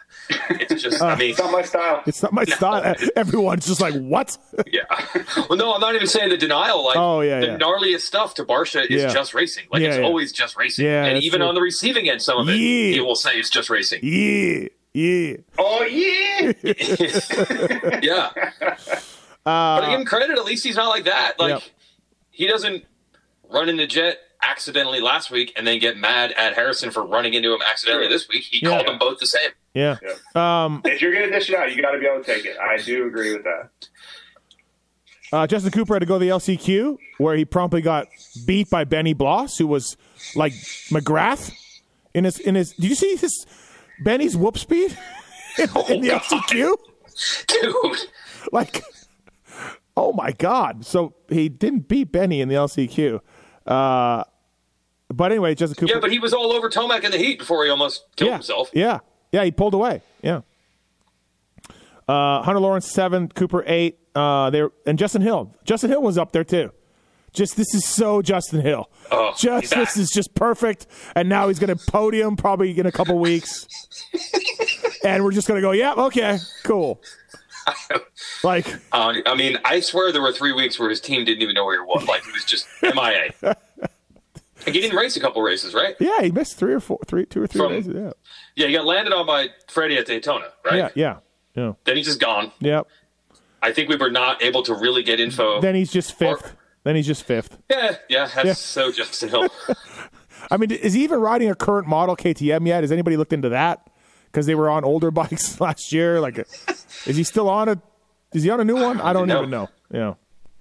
[SPEAKER 5] It's just, I mean,
[SPEAKER 6] It's not my style.
[SPEAKER 1] It's not my
[SPEAKER 5] No.
[SPEAKER 1] style. Everyone's just like, what?
[SPEAKER 5] yeah. Well, no, I'm not even saying the denial. Like,
[SPEAKER 1] Oh, yeah,
[SPEAKER 5] the
[SPEAKER 1] yeah.
[SPEAKER 5] gnarliest stuff to Barsha is
[SPEAKER 1] Yeah.
[SPEAKER 5] just racing. Like,
[SPEAKER 1] Yeah,
[SPEAKER 5] it's
[SPEAKER 1] yeah.
[SPEAKER 5] always just racing.
[SPEAKER 1] Yeah,
[SPEAKER 5] and
[SPEAKER 1] that's
[SPEAKER 5] even
[SPEAKER 1] true.
[SPEAKER 5] on the receiving end, some of it,
[SPEAKER 1] Yeah.
[SPEAKER 5] he will say it's just racing.
[SPEAKER 1] Yeah, yeah.
[SPEAKER 6] Oh yeah.
[SPEAKER 5] Yeah. but I give him credit. At least he's not like that. Like,
[SPEAKER 1] Yep.
[SPEAKER 5] he doesn't run in the jet accidentally last week and then get mad at Harrison for running into him accidentally this week. He
[SPEAKER 1] Yeah.
[SPEAKER 5] called them both the same.
[SPEAKER 1] Yeah. Um,
[SPEAKER 6] If you're gonna dish it out, you got to be able to take it. I do agree with that.
[SPEAKER 1] uh, Justin Cooper had to go to the L C Q, where he promptly got beat by Benny Bloss, who was like McGrath in his in his. Did you see his Benny's whoop speed in, in the
[SPEAKER 5] Oh,
[SPEAKER 1] L C Q?
[SPEAKER 5] Dude.
[SPEAKER 1] Like, oh my God! So he didn't beat Benny in the L C Q. Uh, but anyway, Justin Cooper.
[SPEAKER 5] Yeah, but he was all over Tomac in the heat before he almost killed
[SPEAKER 1] yeah,
[SPEAKER 5] himself.
[SPEAKER 1] Yeah, yeah, he pulled away. Yeah. Uh, Hunter Lawrence seven, Cooper eight. Uh, there and Justin Hill. Justin Hill was up there too. Just this is so Justin Hill.
[SPEAKER 5] Oh,
[SPEAKER 1] just
[SPEAKER 5] he's back.
[SPEAKER 1] this is just perfect. And now he's going to podium probably in a couple weeks. And we're just going to go, yeah, okay, cool. Like,
[SPEAKER 5] Uh, I mean, I swear there were three weeks where his team didn't even know where he was. Like, he was just M I A. Like, he didn't race a couple races, right?
[SPEAKER 1] yeah, he missed three or four, three, two or three
[SPEAKER 5] From-
[SPEAKER 1] days. Yeah,
[SPEAKER 5] Yeah, he got landed on by Freddie at Daytona, right?
[SPEAKER 1] yeah, yeah, yeah,
[SPEAKER 5] Then he's just gone.
[SPEAKER 1] yeah.
[SPEAKER 5] I think we were not able to really get info.
[SPEAKER 1] Then he's just fifth. Then he's just fifth.
[SPEAKER 5] yeah, yeah, that's
[SPEAKER 1] Yeah.
[SPEAKER 5] so Justin Hill.
[SPEAKER 1] I mean, is he even riding a current model K T M yet? Has anybody looked into that? Because they were on older bikes last year. Like, is he still on a? Is he on a new one? I don't
[SPEAKER 5] know.
[SPEAKER 1] even know. Yeah.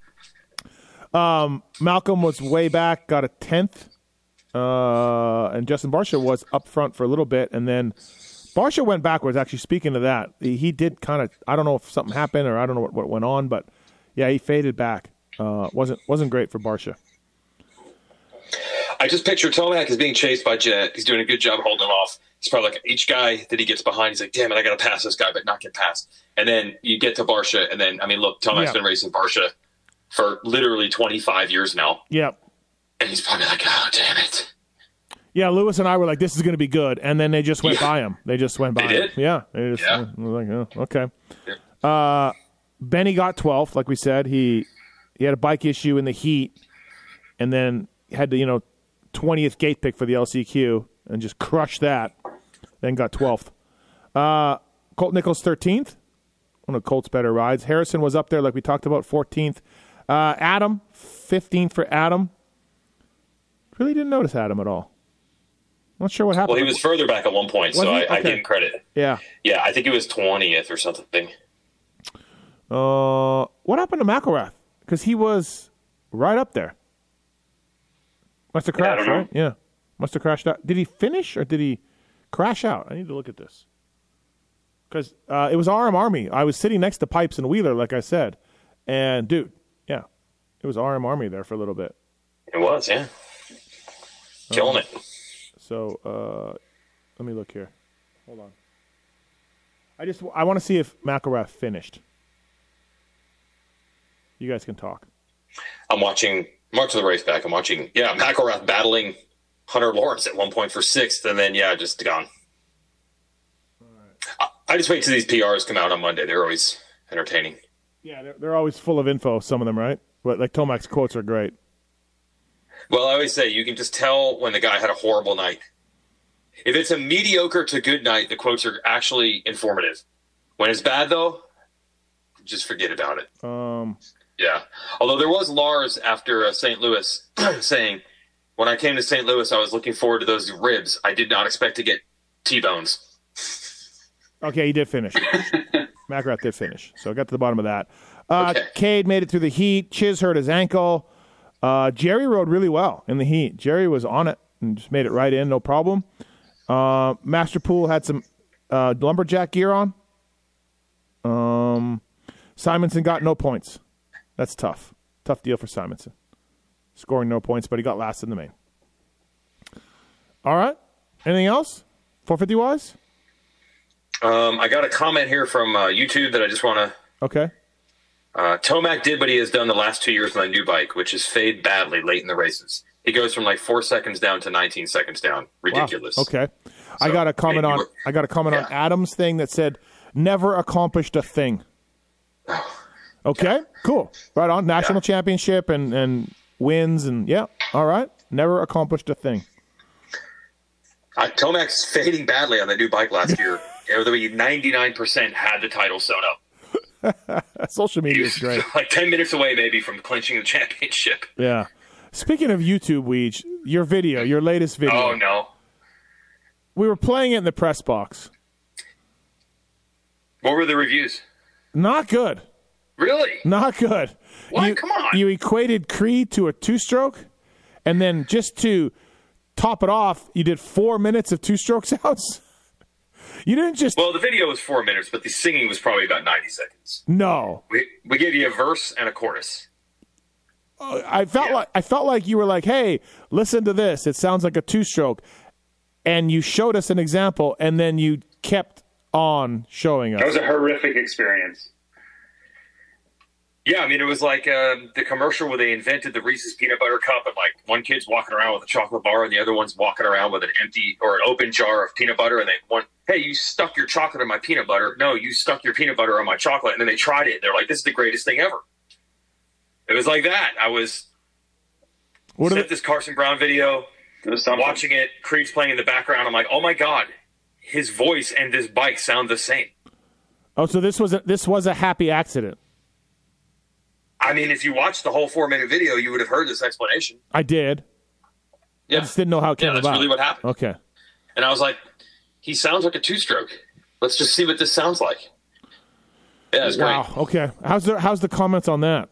[SPEAKER 1] Um, Malcolm was way back, got a tenth, uh, and Justin Barsha was up front for a little bit, and then Barsha went backwards. Actually, speaking of that, he, he did kind of. I don't know if something happened or I don't know what, what went on, but yeah, he faded back. Uh, wasn't wasn't great for Barsha.
[SPEAKER 5] I just picture Tomac as being chased by Jet. He's doing a good job holding him off. He's probably like, each guy that he gets behind, he's like, damn it, I got to pass this guy, but not get past. And then you get to Barsha, and then, I mean, look, Tomac's
[SPEAKER 1] Yeah.
[SPEAKER 5] been racing Barsha for literally twenty-five years now.
[SPEAKER 1] Yep.
[SPEAKER 5] And he's probably like, oh, damn it.
[SPEAKER 1] Yeah, Lewis and I were like, "This is going to be good," and then they just went
[SPEAKER 5] Yeah.
[SPEAKER 1] by him. They just went by
[SPEAKER 5] They
[SPEAKER 1] him.
[SPEAKER 5] did?
[SPEAKER 1] Yeah, they just
[SPEAKER 5] Yeah.
[SPEAKER 1] uh, was like, oh, okay.
[SPEAKER 5] Yeah.
[SPEAKER 1] Uh, Benny got twelfth, like we said. He he had a bike issue in the heat, and then had the you know twentieth gate pick for the L C Q, and just crushed that. Then got twelfth. Uh, Colt Nichols thirteenth. One of Colt's better rides. Harrison was up there, like we talked about, fourteenth. Uh, Adam fifteenth for Adam. Really didn't notice Adam at all. Not sure what happened.
[SPEAKER 5] Well, he was further back at one point,
[SPEAKER 1] Was
[SPEAKER 5] so
[SPEAKER 1] he?
[SPEAKER 5] I, I
[SPEAKER 1] Okay.
[SPEAKER 5] give him credit.
[SPEAKER 1] Yeah.
[SPEAKER 5] Yeah, I think he was twentieth or something.
[SPEAKER 1] Uh, what happened to McElrath? Because he was right up there. Must have
[SPEAKER 6] Yeah, I
[SPEAKER 1] crashed,
[SPEAKER 6] don't know.
[SPEAKER 1] right? Yeah. Must have crashed out. Did he finish or did he crash out? I need to look at this. Because uh, it was R M Army. I was sitting next to Pipes and Wheeler, like I said. And, dude, yeah, it was R M Army there for a little bit.
[SPEAKER 5] It was, yeah. Killing it.
[SPEAKER 1] So uh, let me look here. Hold on. I just I want to see if McElrath finished. You guys can talk.
[SPEAKER 5] I'm watching, I'm watching the race back. I'm watching, yeah, McElrath battling Hunter Lawrence at one point for sixth, and then, yeah, just gone. I, I just wait till these P Rs come out on Monday. They're always entertaining.
[SPEAKER 1] Yeah, they're, they're always full of info, some of them, right? But like Tomac's quotes are great.
[SPEAKER 5] Well, I always say you can just tell when the guy had a horrible night. If it's a mediocre to good night, the quotes are actually informative. When it's bad, though, just forget about it.
[SPEAKER 1] Um,
[SPEAKER 5] Yeah. Although there was Lars after uh, Saint Louis saying, when I came to Saint Louis, I was looking forward to those ribs. I did not expect to get T-bones.
[SPEAKER 1] okay, he did finish. McElrath did finish, so I got to the bottom of that. Uh,
[SPEAKER 5] Okay.
[SPEAKER 1] Cade made it through the heat. Chiz hurt his ankle. Uh, Jerry rode really well in the heat. Jerry was on it and just made it right in, no problem. Uh, Masterpool had some uh, lumberjack gear on. Um, Simonson got no points. That's tough. Tough deal for Simonson. Scoring no points, but he got last in the main. All right. Anything else? four fifty wise?
[SPEAKER 5] Um, I got a comment here from uh, YouTube that I just want to...
[SPEAKER 1] Okay.
[SPEAKER 5] Uh, Tomac did what he has done the last two years on a new bike, which is fade badly late in the races. He goes from like four seconds down to nineteen seconds down. Ridiculous.
[SPEAKER 1] Wow. Okay. I got a comment
[SPEAKER 5] maybe
[SPEAKER 1] on
[SPEAKER 5] we're-
[SPEAKER 1] I got a comment on
[SPEAKER 5] yeah.
[SPEAKER 1] Adam's thing that said never accomplished a thing. Okay, cool. Right on. National
[SPEAKER 5] Yeah.
[SPEAKER 1] championship and, and wins and yeah, all right. Never accomplished a thing.
[SPEAKER 5] Uh, Tomac's fading badly on the new bike last year. He ninety-nine percent had the title sewn up.
[SPEAKER 1] Social
[SPEAKER 5] He
[SPEAKER 1] media
[SPEAKER 5] was
[SPEAKER 1] is great.
[SPEAKER 5] like ten minutes away maybe from clinching the championship.
[SPEAKER 1] Yeah. Speaking of YouTube, Weege, your video, your latest video.
[SPEAKER 5] Oh, no.
[SPEAKER 1] We were playing it in the press box.
[SPEAKER 5] What were the reviews?
[SPEAKER 1] Not good.
[SPEAKER 5] Really?
[SPEAKER 1] Not good.
[SPEAKER 5] What?
[SPEAKER 1] You,
[SPEAKER 5] Come on.
[SPEAKER 1] You equated Creed to a two-stroke, and then just to top it off, you did four minutes of two-stroke sounds. You didn't just
[SPEAKER 5] Well, the video was four minutes, but the singing was probably about ninety seconds.
[SPEAKER 1] no.
[SPEAKER 5] We, we gave you a verse and a chorus.
[SPEAKER 1] I felt
[SPEAKER 5] Yeah.
[SPEAKER 1] like I felt like you were like, "Hey, listen to this. It sounds like a two-stroke," and you showed us an example, and then you kept on showing us.
[SPEAKER 6] That was a horrific experience.
[SPEAKER 5] Yeah, I mean, it was like um, the commercial where they invented the Reese's peanut butter cup, and like one kid's walking around with a chocolate bar, and the other one's walking around with an empty or an open jar of peanut butter, and they want, hey, you stuck your chocolate in my peanut butter. No, you stuck your peanut butter on my chocolate, and then they tried it. And they're like, this is the greatest thing ever. It was like that. I was
[SPEAKER 1] What are
[SPEAKER 5] sent
[SPEAKER 1] the,
[SPEAKER 5] this Carson Brown video,
[SPEAKER 6] It was something.
[SPEAKER 5] watching it. Creed's playing in the background. I'm like, oh my god, his voice and this bike sound the same.
[SPEAKER 1] oh, so this was a, this was a happy accident.
[SPEAKER 5] I mean, if you watched the whole four minute video, you would have heard this explanation.
[SPEAKER 1] I did.
[SPEAKER 5] Yeah,
[SPEAKER 1] I just didn't know how it came
[SPEAKER 5] yeah, that's
[SPEAKER 1] about.
[SPEAKER 5] really what happened.
[SPEAKER 1] Okay.
[SPEAKER 5] And I was like, he sounds like a two-stroke. Let's just see what this sounds like. Yeah, it's
[SPEAKER 1] Wow.
[SPEAKER 5] great.
[SPEAKER 1] Okay. How's the how's the comments on that?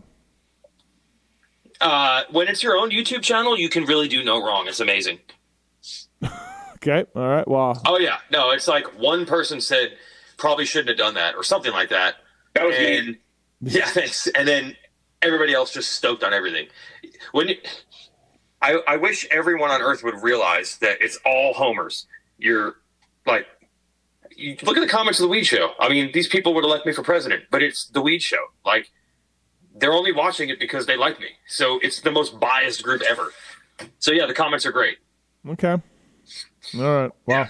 [SPEAKER 5] Uh, when it's your own YouTube channel, you can really do no wrong. It's amazing.
[SPEAKER 1] Okay. All right. Well,
[SPEAKER 5] Oh, yeah. No, it's like one person said, probably shouldn't have done that or something like that.
[SPEAKER 6] That was
[SPEAKER 5] and,
[SPEAKER 6] me.
[SPEAKER 5] Yeah, thanks. And then everybody else just stoked on everything. When you, I, I wish everyone on Earth would realize that it's all homers. You're like, you look at the comments of the Weed Show. I mean, these people would elect me for president, but it's the Weed Show. Like, they're only watching it because they like me. So it's the most biased group ever. So yeah, the comments are great.
[SPEAKER 1] okay. All right. Well,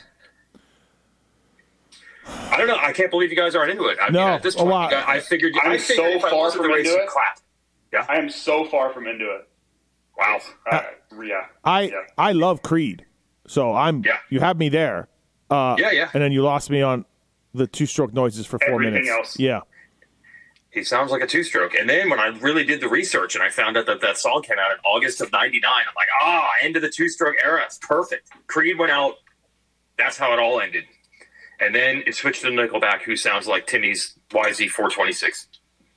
[SPEAKER 5] I don't know. I can't believe you guys aren't into it. I
[SPEAKER 1] No.
[SPEAKER 5] mean, at this
[SPEAKER 1] Oh,
[SPEAKER 5] point,
[SPEAKER 1] wow.
[SPEAKER 5] you guys, I figured.
[SPEAKER 6] I'm
[SPEAKER 5] I figured
[SPEAKER 6] so
[SPEAKER 5] if I
[SPEAKER 6] far
[SPEAKER 5] wasn't
[SPEAKER 6] from
[SPEAKER 5] the race,
[SPEAKER 6] into
[SPEAKER 5] you'd
[SPEAKER 6] it.
[SPEAKER 5] clap. Yeah.
[SPEAKER 6] I am so far from into it.
[SPEAKER 5] Wow.
[SPEAKER 6] Uh, yeah.
[SPEAKER 1] I
[SPEAKER 6] Yeah.
[SPEAKER 1] I love Creed, so I'm.
[SPEAKER 5] Yeah.
[SPEAKER 1] You have me there. Uh,
[SPEAKER 5] Yeah, yeah.
[SPEAKER 1] And then you lost me on the two-stroke noises for four
[SPEAKER 6] Everything
[SPEAKER 1] minutes.
[SPEAKER 6] else.
[SPEAKER 1] Yeah.
[SPEAKER 5] He sounds like a two-stroke. And then when I really did the research and I found out that that song came out in August of ninety-nine, I'm like, ah, end of the two-stroke era. It's perfect. Creed went out. That's how it all ended. And then it switched to Nickelback, who sounds like Timmy's Y Z four twenty-six.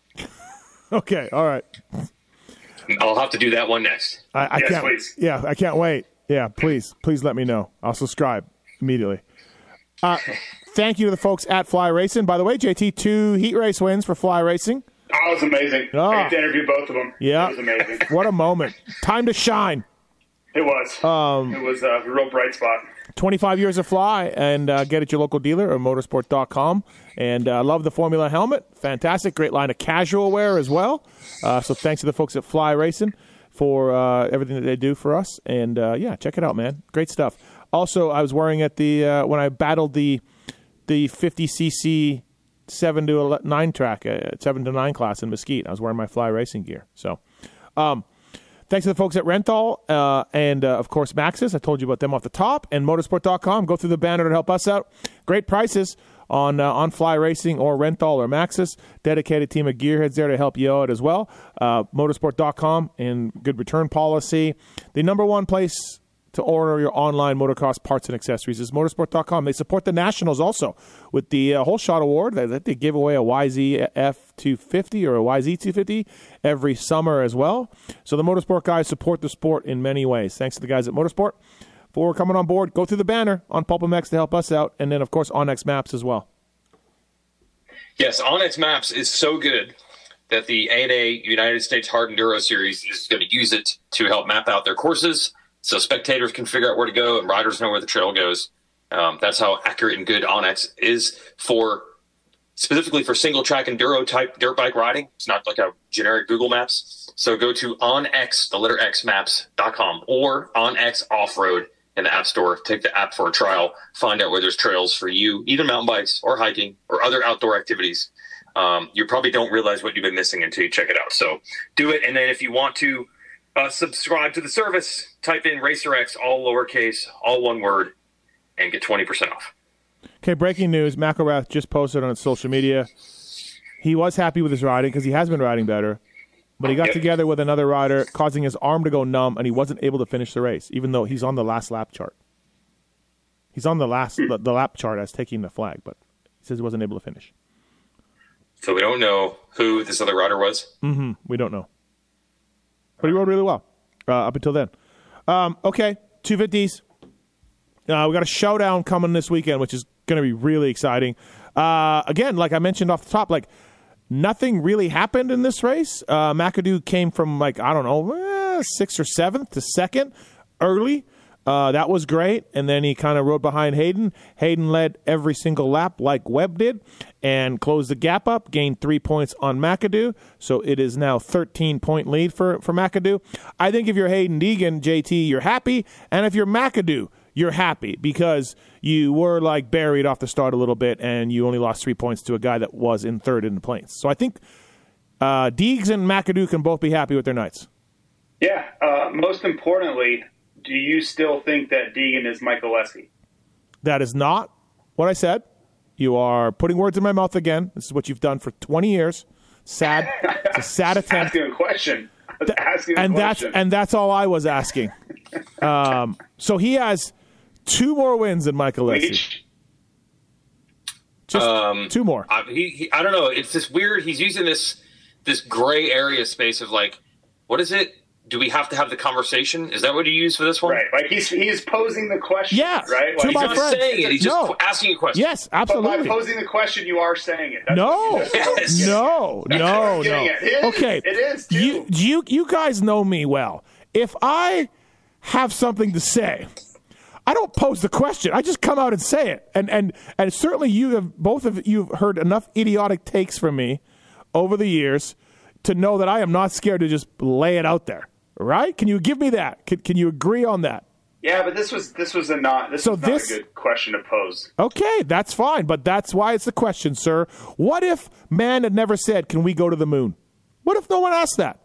[SPEAKER 1] Okay. All right.
[SPEAKER 5] I'll have to do that one next.
[SPEAKER 1] I, I
[SPEAKER 6] Yes,
[SPEAKER 1] can't.
[SPEAKER 6] please.
[SPEAKER 1] Yeah, I can't wait. Yeah, please, please let me know. I'll subscribe immediately. Uh, thank you to the folks at Fly Racing. By the way, J T, two heat race wins for Fly Racing.
[SPEAKER 6] Oh, it was amazing.
[SPEAKER 1] Ah.
[SPEAKER 6] I got to interview both of them.
[SPEAKER 1] Yeah.
[SPEAKER 6] It was amazing.
[SPEAKER 1] What a moment! Time to shine.
[SPEAKER 6] It was. Um, it was a real bright spot.
[SPEAKER 1] twenty-five years of Fly, and uh, get at your local dealer or motorsport dot com. And I uh, love the Formula helmet. Fantastic. Great line of casual wear as well. Uh, so thanks to the folks at Fly Racing for uh, everything that they do for us. And, uh, yeah, check it out, man. Great stuff. Also, I was wearing at the uh, when I battled the the fifty c c seven to nine track, uh, seven to nine class in Mesquite. I was wearing my Fly Racing gear. So, um, thanks to the folks at Renthal uh, and, uh, of course, Maxxis. I told you about them off the top. And motorsport dot com. Go through the banner to help us out. Great prices on uh, on Fly Racing or Renthal or Maxxis. Dedicated team of gearheads there to help you out as well. Uh, motorsport dot com and good return policy. The number one place to order your online motocross parts and accessories is motorsport dot com. They support the Nationals also with the uh, Whole Shot Award. They, they give away a Y Z F two fifty or a Y Z two fifty every summer as well. So the Motorsport guys support the sport in many ways. Thanks to the guys at Motorsport for coming on board. Go through the banner on Pulp M X to help us out, and then, of course, OnX Maps as well.
[SPEAKER 5] Yes, OnX Maps is so good that the A N A United States Hard Enduro Series is going to use it to help map out their courses so spectators can figure out where to go and riders know where the trail goes. Um, that's how accurate and good OnX is for specifically for single track enduro type dirt bike riding. It's not like a generic Google Maps. So go to OnX, the letter X maps dot com or OnX Off-Road in the App Store. Take the app for a trial. Find out where there's trails for you, either mountain bikes or hiking or other outdoor activities. Um, you probably don't realize what you've been missing until you check it out. So do it. And then if you want to uh, subscribe to the service, type in RacerX, all lowercase, all one word, and get twenty percent off.
[SPEAKER 1] Okay, breaking news. McElrath just posted on his social media. He was happy with his riding because he has been riding better, but he got
[SPEAKER 5] Yep.
[SPEAKER 1] together with another rider, causing his arm to go numb, and he wasn't able to finish the race, even though he's on the last lap chart. He's on the last the, the lap chart as taking the flag, but he says he wasn't able to finish.
[SPEAKER 5] So we don't know who this other rider was.
[SPEAKER 1] Mm-hmm. We don't know. But he rode really well uh, up until then. Um, okay, two fifties. Uh, we got a showdown coming this weekend, which is going to be really exciting. Uh, again, like I mentioned off the top, like nothing really happened in this race. Uh, McAdoo came from like, I don't know, eh, sixth or seventh to second early. Uh, that was great. And then he kind of rode behind Hayden. Hayden led every single lap like Webb did and closed the gap up, gained three points on McAdoo. So it is now thirteen-point lead for, for McAdoo. I think if you're Hayden Deegan, J T, you're happy. And if you're McAdoo, you're happy because you were like buried off the start a little bit and you only lost three points to a guy that was in third in the plains. So I think uh, Deegs and McAdoo can both be happy with their nights.
[SPEAKER 6] Yeah. Uh, most importantly, do you still think that Deegan is Michael Lessie?
[SPEAKER 1] That is not what I said. You are putting words in my mouth again. This is what you've done for twenty years. Sad. It's a sad attempt.
[SPEAKER 6] Asking a question. I was asking a
[SPEAKER 1] and
[SPEAKER 6] question.
[SPEAKER 1] that's and that's all I was asking. Um, so he has two more wins than Michael Lessie.
[SPEAKER 6] Leach?
[SPEAKER 1] Just
[SPEAKER 5] Um,
[SPEAKER 1] two more.
[SPEAKER 5] I, he, he, I don't know. It's this weird. He's using this this gray area space of like, what is it? Do we have to have the conversation? Is that what you use for this one?
[SPEAKER 6] Right. Like he's he's posing the question.
[SPEAKER 1] Yeah,
[SPEAKER 6] Right.
[SPEAKER 1] to
[SPEAKER 6] Like,
[SPEAKER 1] my
[SPEAKER 5] He's not
[SPEAKER 1] friend.
[SPEAKER 5] saying it. He's just
[SPEAKER 1] No.
[SPEAKER 5] asking a question.
[SPEAKER 1] Yes,
[SPEAKER 6] but by
[SPEAKER 1] absolutely.
[SPEAKER 6] posing the question, you are saying it. That's
[SPEAKER 1] No,
[SPEAKER 6] what- that's what I'm
[SPEAKER 5] Yes.
[SPEAKER 6] getting
[SPEAKER 1] no,
[SPEAKER 6] That's what
[SPEAKER 1] no,
[SPEAKER 6] I'm
[SPEAKER 1] no.
[SPEAKER 6] getting at. It is.
[SPEAKER 1] Okay,
[SPEAKER 6] It is, too.
[SPEAKER 1] You, you, you guys know me well. If I have something to say, I don't pose the question. I just come out and say it. And and and certainly you have both of you have heard enough idiotic takes from me over the years to know that I am not scared to just lay it out there. Right? Can you give me that? Can, can you agree on that?
[SPEAKER 6] Yeah, but this was this was a not this
[SPEAKER 1] So
[SPEAKER 6] was not
[SPEAKER 1] this-
[SPEAKER 6] a good question to pose.
[SPEAKER 1] Okay, that's fine, but that's why it's the question, sir. What if man had never said, "Can we go to the moon"? What if no one asked that?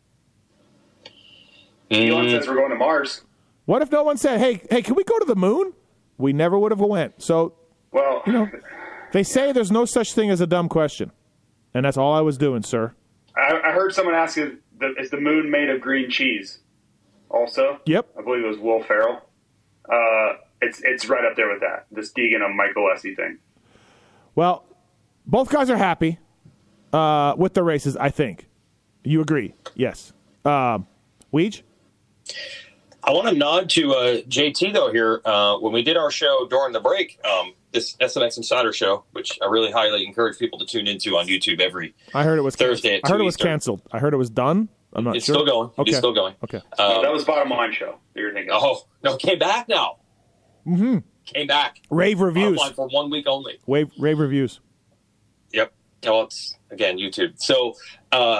[SPEAKER 6] Elon says we're going to Mars.
[SPEAKER 1] What if no one said, "Hey, hey, can we go to the moon?" We never would have went. So
[SPEAKER 6] Well,
[SPEAKER 1] you know, they say there's no such thing as a dumb question, and that's all I was doing, sir.
[SPEAKER 6] I, I heard someone ask if the, is the moon made of green cheese? Also,
[SPEAKER 1] Yep.
[SPEAKER 6] I believe it was Will Ferrell. Uh, it's it's right up there with that. This Deegan and Michael Lessie thing.
[SPEAKER 1] Well, both guys are happy uh, with the races. I think you agree. Yes. Um, Weege?
[SPEAKER 5] I want to nod to uh, J T though here. Uh, when we did our show during the break, um, this S M X Insider show, which I really highly encourage people to tune into on YouTube every
[SPEAKER 1] I heard it was
[SPEAKER 5] Thursday at
[SPEAKER 1] I heard
[SPEAKER 5] two
[SPEAKER 1] it was
[SPEAKER 5] Eastern.
[SPEAKER 1] canceled. I heard it was done. I'm not
[SPEAKER 5] It's
[SPEAKER 1] sure.
[SPEAKER 5] still going.
[SPEAKER 1] Okay.
[SPEAKER 5] It's still going.
[SPEAKER 1] Okay.
[SPEAKER 6] Oh,
[SPEAKER 5] Um,
[SPEAKER 6] that was Bottom Line Show that you're thinking.
[SPEAKER 5] oh no, it came back now. Mm-hmm. Came back.
[SPEAKER 1] Rave reviews.
[SPEAKER 5] Online for one week only.
[SPEAKER 1] Rave, rave reviews.
[SPEAKER 5] Yep. Well, it's again YouTube. So, uh,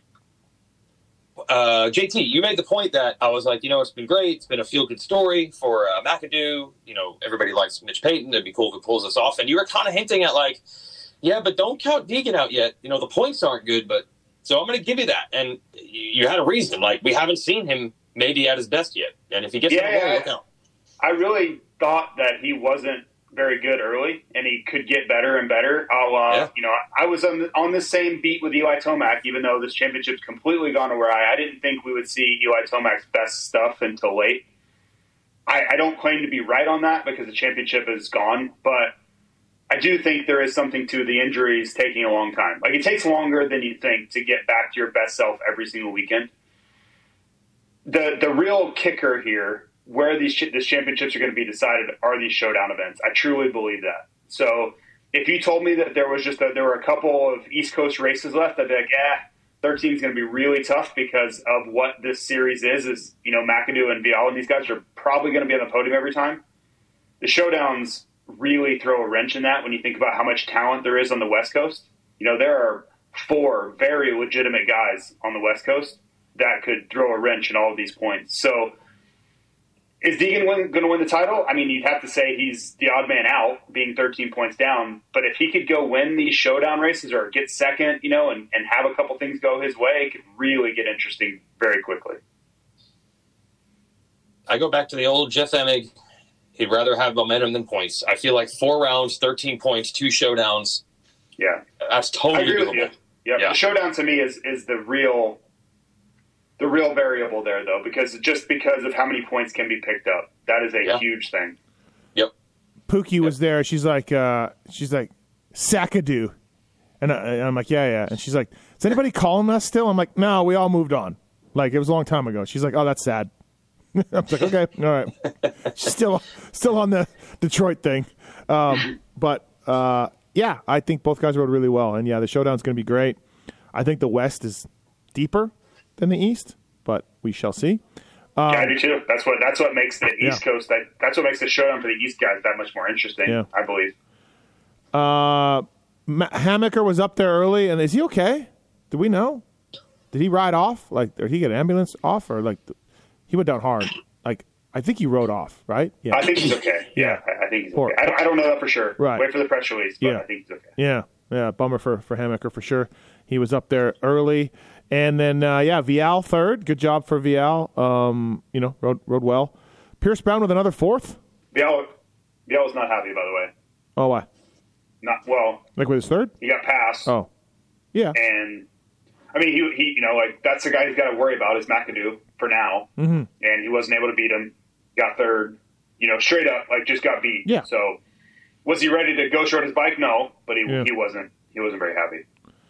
[SPEAKER 5] uh, J T, you made the point that I was like, you know, it's been great. It's been a feel good story for uh, McAdoo. You know, everybody likes Mitch Payton. It'd be cool if he pulls this off. And you were kind of hinting at like, yeah, but don't count Deegan out yet. You know, the points aren't good, but so I'm going to give you that. And you had a reason. Like, we haven't seen him maybe at his best yet. And if he gets
[SPEAKER 6] Yeah,
[SPEAKER 5] in the roll,
[SPEAKER 6] yeah.
[SPEAKER 5] look out.
[SPEAKER 6] I really thought that he wasn't very good early, and he could get better and better. I'll, uh,
[SPEAKER 5] Yeah.
[SPEAKER 6] you know, I was on the, on the same beat with Eli Tomac, even though this championship's completely gone awry. I didn't think we would see Eli Tomac's best stuff until late. I, I don't claim to be right on that because the championship is gone, but I do think there is something to the injuries taking a long time. Like, it takes longer than you think to get back to your best self every single weekend. The the real kicker here, where these ch- these championships are going to be decided, are these showdown events. I truly believe that. So if you told me that there was just a, there were a couple of East Coast races left, I'd be like, yeah, thirteen is going to be really tough because of what this series is. Is you know McAdoo and Viala and these guys are probably going to be on the podium every time. The showdowns really throw a wrench in that when you think about how much talent there is on the West Coast. You know, there are four very legitimate guys on the West Coast that could throw a wrench in all of these points. So Is Deegan going to win the title? I mean, you'd have to say he's the odd man out, being thirteen points down. But if he could go win these showdown races or get second, you know, and, and have a couple things go his way, it could really get interesting very quickly.
[SPEAKER 5] I go back to the old Jeff Emig. He'd rather have momentum than points. I feel like four rounds, thirteen points, two showdowns.
[SPEAKER 6] Yeah.
[SPEAKER 5] That's totally
[SPEAKER 6] I agree
[SPEAKER 5] doable.
[SPEAKER 6] with you. Yeah,
[SPEAKER 5] Yeah.
[SPEAKER 6] The showdown to me is, is the real the real variable there, though, because just because of how many points can be picked up. That is a
[SPEAKER 5] Yeah.
[SPEAKER 6] huge thing.
[SPEAKER 5] Yep.
[SPEAKER 1] Pookie was there. She's like, uh, she's like, Sakadu. And, I, and I'm like, yeah, yeah. And she's like, is anybody calling us still? I'm like, no, we all moved on. Like, it was a long time ago. She's like, oh, that's sad. I was like, okay, all right. She's still, still on the Detroit thing. Um, but, uh, yeah, I think both guys rode really well. And, yeah, the showdown's going to be great. I think the West is deeper than the East, but we shall see.
[SPEAKER 6] yeah, I do too. That's what that's what makes the East
[SPEAKER 1] yeah.
[SPEAKER 6] Coast that that's what makes the showdown for the East guys that much more interesting.
[SPEAKER 1] Yeah.
[SPEAKER 6] I believe.
[SPEAKER 1] Uh, Ma- Hammaker was up there early, and is he okay? Do we know? Did he ride off? Like, did he get an ambulance off, or like he went down hard? Like, I think he rode off, right? Yeah,
[SPEAKER 6] I think he's okay.
[SPEAKER 1] Yeah.
[SPEAKER 6] Yeah, I, I think he's
[SPEAKER 1] Poor-
[SPEAKER 6] okay. I don't, I don't know that for sure.
[SPEAKER 1] Right.
[SPEAKER 6] Wait for the press release, but
[SPEAKER 1] Yeah.
[SPEAKER 6] I think he's okay.
[SPEAKER 1] yeah, yeah. Bummer for for Hammaker for sure. He was up there early, and then uh, yeah, Vial third. Good job for Vial. Um, you know, rode rode well. Pierce Brown with another fourth.
[SPEAKER 6] Biel, Biel was not happy, by the way.
[SPEAKER 1] Oh, why?
[SPEAKER 6] Not well.
[SPEAKER 1] Like with his third?
[SPEAKER 6] He got passed,
[SPEAKER 1] Oh, yeah.
[SPEAKER 6] and I mean, he he, you know, like that's the guy he's got to worry about is McAdoo for now,
[SPEAKER 1] Mm-hmm.
[SPEAKER 6] and he wasn't able to beat him. Got third, you know, straight up, like just got beat.
[SPEAKER 1] Yeah.
[SPEAKER 6] So, was he ready to go short his bike? No, but he
[SPEAKER 1] Yeah.
[SPEAKER 6] he wasn't. He wasn't very happy.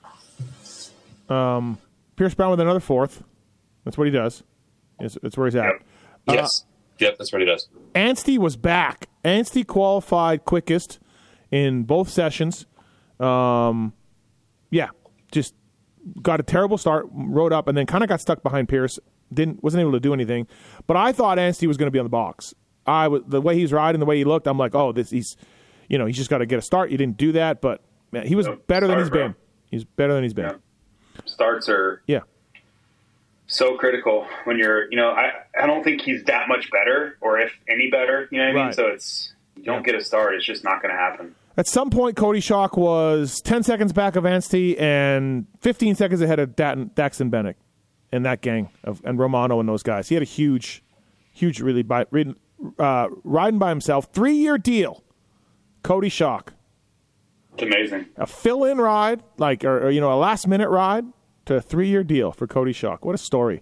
[SPEAKER 1] Um, Pierce Brown with another fourth. That's what he does. It's, it's where he's at.
[SPEAKER 6] Yep.
[SPEAKER 5] Yes. yep, that's what he does.
[SPEAKER 1] Anstie was back. Anstie qualified quickest in both sessions. Um, yeah, just got a terrible start, rode up, and then kind of got stuck behind Pierce. Didn't wasn't able to do anything. But I thought Anstie was going to be on the box. I was the way he was riding, the way he looked. I'm like, oh, this he's, you know, he's just got to get a start. He didn't do that, but man, he was
[SPEAKER 6] Nope.
[SPEAKER 1] better than
[SPEAKER 6] Sorry,
[SPEAKER 1] he's
[SPEAKER 6] bro.
[SPEAKER 1] been. He's better than he's been.
[SPEAKER 6] Yeah. Starts are
[SPEAKER 1] Yeah.
[SPEAKER 6] so critical when you're, you know, I, I don't think he's that much better, or if any better, you know what I mean?
[SPEAKER 1] Right.
[SPEAKER 6] So it's, you don't get a start, it's just not going to happen.
[SPEAKER 1] At some point, Cody Schock was ten seconds back of Anstie and fifteen seconds ahead of Dat- Daxton Bennett and that gang of and Romano and those guys. He had a huge, huge, really by, uh, riding by himself. Three-year deal, Cody Schock.
[SPEAKER 6] It's amazing.
[SPEAKER 1] A fill-in ride, like or, or you know, a last-minute ride to a three-year deal for Cody Schock. What a story!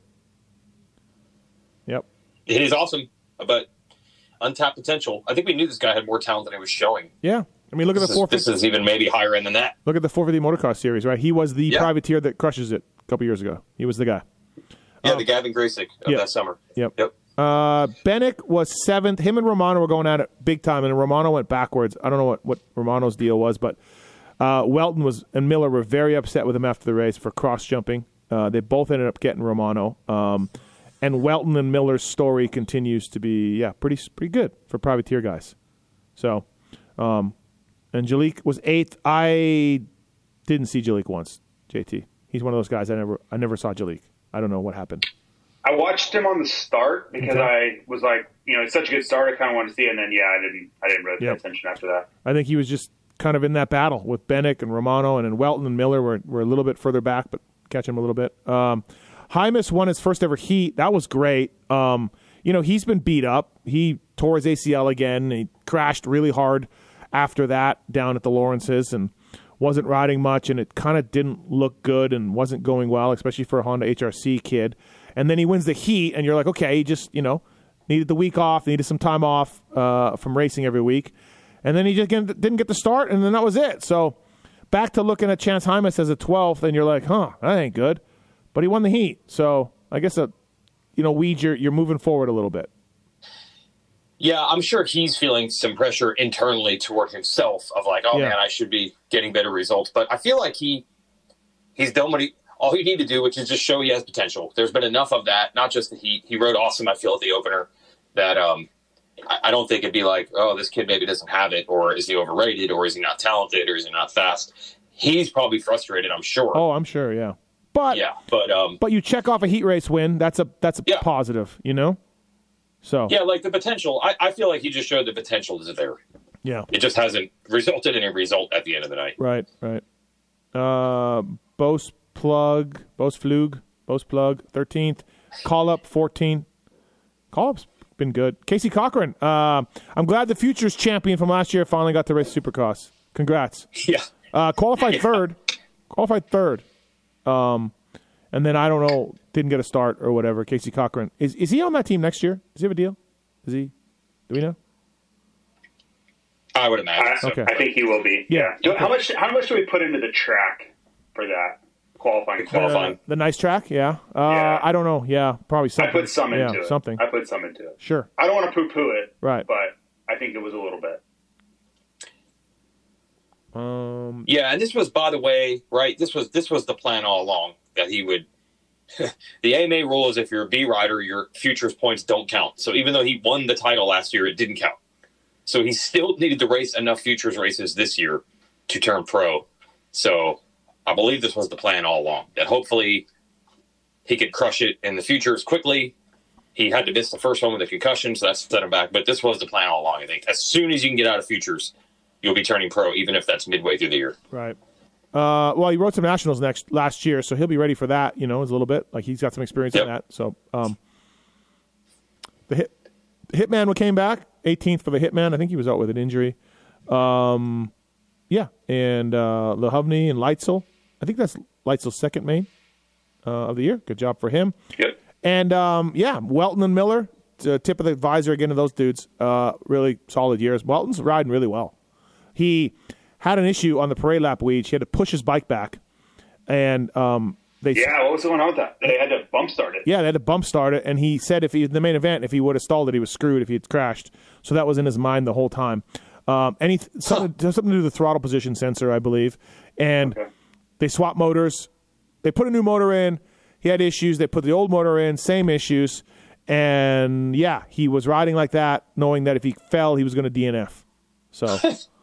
[SPEAKER 1] Yep.
[SPEAKER 5] It is awesome, but untapped potential. I think we knew this guy had more talent than he was showing.
[SPEAKER 1] Yeah. I mean, look at
[SPEAKER 5] This
[SPEAKER 1] the
[SPEAKER 5] is,
[SPEAKER 1] four
[SPEAKER 5] this
[SPEAKER 1] fifty.
[SPEAKER 5] is even maybe higher end than that.
[SPEAKER 1] Look at the four fifty motocross series, right? He was the
[SPEAKER 5] Yeah.
[SPEAKER 1] privateer that crushes it a couple years ago. He was the guy.
[SPEAKER 5] Yeah, the Gavin Graysick of
[SPEAKER 1] yeah.
[SPEAKER 5] that summer.
[SPEAKER 1] Yep.
[SPEAKER 5] Yep.
[SPEAKER 1] Uh, Bennett was seventh. Him and Romano were going at it big time, and Romano went backwards. I don't know what, what Romano's deal was, but uh, Welton was and Miller were very upset with him after the race for cross jumping. Uh, they both ended up getting Romano. Um, and Welton and Miller's story continues to be yeah pretty pretty good for privateer guys. So, um, and Jalik was eighth. I didn't see Jalik once. J T, he's one of those guys I never I never saw Jalik. I don't know what happened.
[SPEAKER 6] I watched him on the start because
[SPEAKER 1] Okay.
[SPEAKER 6] I was like, you know, it's such a good start. I kind of wanted to see it, and then yeah, I didn't. I didn't really pay
[SPEAKER 1] Yep.
[SPEAKER 6] attention after that.
[SPEAKER 1] I think he was just kind of in that battle with Bennett and Romano, and then Welton and Miller were, were a little bit further back, but catch him a little bit. Um, Hymas won his first ever heat. That was great. Um, you know, he's been beat up. He tore his A C L again. And he crashed really hard after that down at the Lawrences and wasn't riding much, and it kind of didn't look good and wasn't going well, especially for a Honda H R C kid. And then he wins the heat, and you're like, okay, he just, you know, needed the week off, needed some time off uh, from racing every week. And then he just get, didn't get the start, and then that was it. So back to looking at Chance Hymas as a twelfth, and you're like, huh, that ain't good. But he won the heat. So I guess, a, you know, Weed, you're, you're moving forward a little bit.
[SPEAKER 5] Yeah, I'm sure he's feeling some pressure internally toward himself of like, oh
[SPEAKER 1] Yeah.
[SPEAKER 5] man, I should be getting better results. But I feel like he he's done what he all he needed to do, which is just show he has potential. There's been enough of that, not just the heat. He rode awesome, I feel, at the opener, that um, I, I don't think it'd be like, oh, this kid maybe doesn't have it, or is he overrated, or is he not talented, or is he not fast? He's probably frustrated, I'm sure.
[SPEAKER 1] Oh, I'm sure, yeah. But
[SPEAKER 5] yeah, but um,
[SPEAKER 1] but you check off a heat race win. That's a that's a
[SPEAKER 5] Yeah.
[SPEAKER 1] positive, you know? So
[SPEAKER 5] Yeah, like the potential. I, I feel like he just showed the potential is there.
[SPEAKER 1] yeah,
[SPEAKER 5] It just hasn't resulted in a result at the end of the night.
[SPEAKER 1] right, right. Uh, Bose plug, Bose flug, Bose plug, thirteenth. Call up, fourteen. Call up's been good. Casey Cochran. Uh, I'm glad the Futures champion from last year finally got to race Supercross. Congrats.
[SPEAKER 5] Yeah.
[SPEAKER 1] Uh, qualified
[SPEAKER 5] Yeah.
[SPEAKER 1] third. Qualified third. Um, and then I don't know, didn't get a start or whatever. Casey Cochran. Is is he on that team next year? Does he have a deal? Is he? Do we know?
[SPEAKER 5] I would imagine.
[SPEAKER 6] I,
[SPEAKER 5] so.
[SPEAKER 1] Okay.
[SPEAKER 6] I think he will be.
[SPEAKER 1] Yeah.
[SPEAKER 6] Do- How much? How much do we put into the track for that qualifying?
[SPEAKER 5] Qualifying.
[SPEAKER 1] Uh, the nice track, yeah. Uh,
[SPEAKER 6] Yeah.
[SPEAKER 1] I don't know. Yeah, probably
[SPEAKER 6] I
[SPEAKER 1] something.
[SPEAKER 6] put some into
[SPEAKER 1] yeah,
[SPEAKER 6] it.
[SPEAKER 1] something.
[SPEAKER 6] I put some into it.
[SPEAKER 1] Sure.
[SPEAKER 6] I don't want to poo-poo it,
[SPEAKER 1] Right.
[SPEAKER 6] but I think it was a little bit.
[SPEAKER 1] Um,
[SPEAKER 5] Yeah, and this was, by the way, right. This was this was the plan all along that he would. The A M A rule is if you're a B rider, your futures points don't count. So even though he won the title last year, it didn't count. So he still needed to race enough futures races this year to turn pro. So I believe this was the plan all along, that hopefully he could crush it in the futures quickly. He had to miss the first one with a concussion, so that set him back. But this was the plan all along, I think. As soon as you can get out of futures, you'll be turning pro, even if that's midway through the year.
[SPEAKER 1] right. Uh, well, he rode some nationals next last year, so he'll be ready for that. You know, a little bit like he's got some experience
[SPEAKER 5] Yep.
[SPEAKER 1] in that. So, um, the hit, the Hitman came back eighteenth for the Hitman. I think he was out with an injury. Um, yeah, and uh, Lehovny and Leitzel. I think that's Leitzel's second main uh, of the year. Good job for him.
[SPEAKER 5] Yep.
[SPEAKER 1] And um, yeah, Welton and Miller, uh, tip of the visor again to those dudes. Uh, really solid years. Welton's riding really well. He had an issue on the parade lap weege. He had to push his bike back, and um, they
[SPEAKER 6] Yeah, what was going on with that? They had to bump start it.
[SPEAKER 1] yeah they had to bump start it. And he said if he in the main event, if he would have stalled it, he was screwed if he had crashed. So that was in his mind the whole time. Um, any something, huh. something to do with the throttle position sensor, I believe. And
[SPEAKER 6] Okay.
[SPEAKER 1] they swapped motors. They put a new motor in. He had issues. They put the old motor in, same issues. And yeah, he was riding like that, knowing that if he fell, he was going to D N F. So.